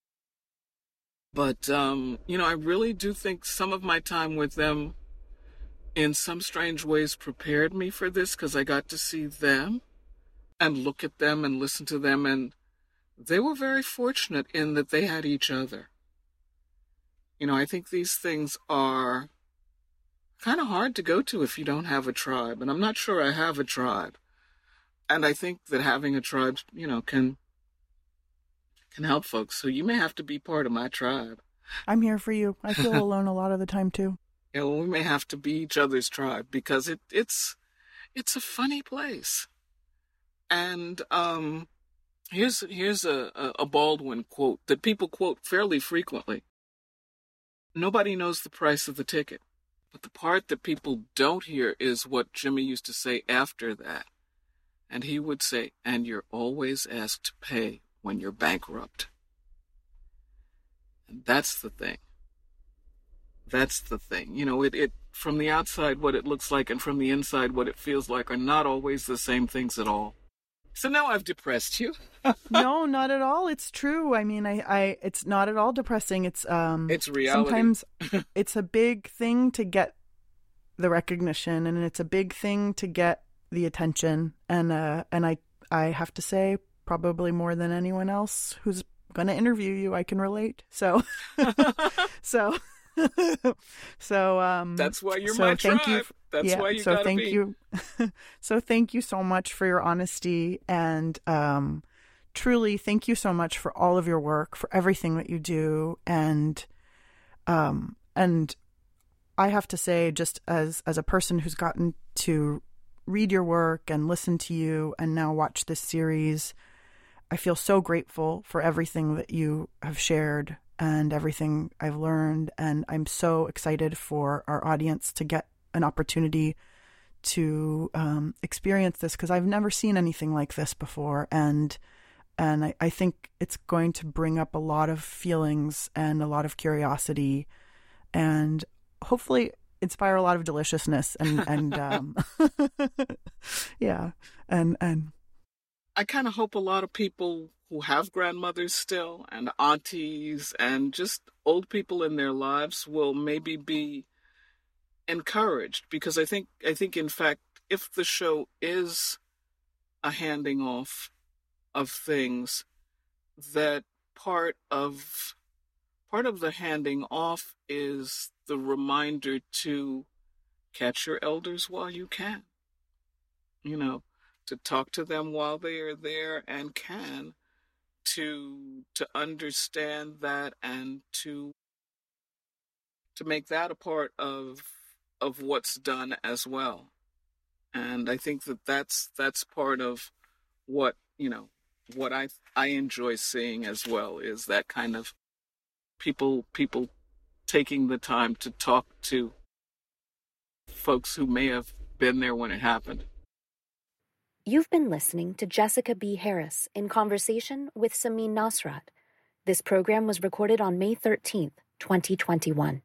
C: But, I really do think some of my time with them in some strange ways prepared me for this because I got to see them and look at them and listen to them. And they were very fortunate in that they had each other. I think these things are kind of hard to go to if you don't have a tribe. And I'm not sure I have a tribe. And I think that having a tribe, can help folks. So you may have to be part of my tribe.
B: I'm here for you. I feel alone a lot of the time too.
C: Yeah, well, we may have to be each other's tribe because it's a funny place. And here's a Baldwin quote that people quote fairly frequently. Nobody knows the price of the ticket, but the part that people don't hear is what Jimmy used to say after that. And he would say, and you're always asked to pay when you're bankrupt. And that's the thing. That's the thing. It from the outside, what it looks like, and from the inside, what it feels like are not always the same things at all. So now I've depressed you.
B: No, not at all. It's true. I mean, it's not at all depressing. It's
C: reality.
B: Sometimes it's a big thing to get the recognition, and it's a big thing to get the attention. And I have to say, probably more than anyone else who's going to interview you, I can relate. So, so
C: that's why you're my tribe. That's why you gotta be.
B: You. So thank you so much for your honesty, and truly thank you so much for all of your work, for everything that you do, and I have to say, just as a person who's gotten to read your work and listen to you and now watch this series, I feel so grateful for everything that you have shared and everything I've learned. And I'm so excited for our audience to get an opportunity to experience this, because I've never seen anything like this before. And I think it's going to bring up a lot of feelings and a lot of curiosity, and hopefully inspire a lot of deliciousness and yeah. And
C: I kind of hope a lot of people who have grandmothers still, and aunties, and just old people in their lives will maybe be encouraged, because I think in fact, if the show is a handing off of things, that part of the handing off is the reminder to catch your elders while you can, to talk to them while they are there and can, to understand that, and to make that a part of what's done as well. And I think that's part of what what I enjoy seeing as well, is that kind of people taking the time to talk to folks who may have been there when it happened.
A: You've been listening to Jessica B. Harris in conversation with Samin Nosrat. This program was recorded on May 13th, 2021.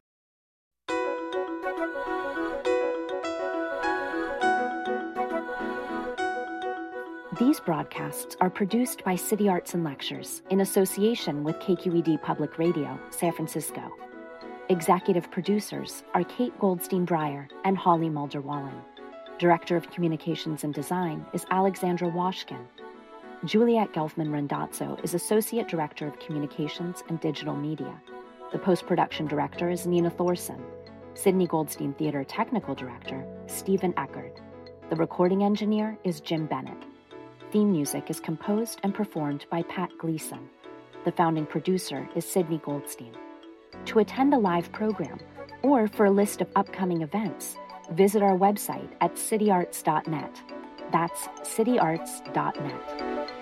A: These broadcasts are produced by City Arts and Lectures in association with KQED Public Radio, San Francisco. Executive producers are Kate Goldstein-Breyer and Holly Mulder-Wallen. Director of Communications and Design is Alexandra Washkin. Juliet Gelfman-Randazzo is Associate Director of Communications and Digital Media. The Post-Production Director is Nina Thorson. Sydney Goldstein Theater Technical Director, Stephen Eckert. The Recording Engineer is Jim Bennett. Theme music is composed and performed by Pat Gleason. The founding producer is Sydney Goldstein. To attend a live program, or for a list of upcoming events, visit our website at cityarts.net. That's cityarts.net.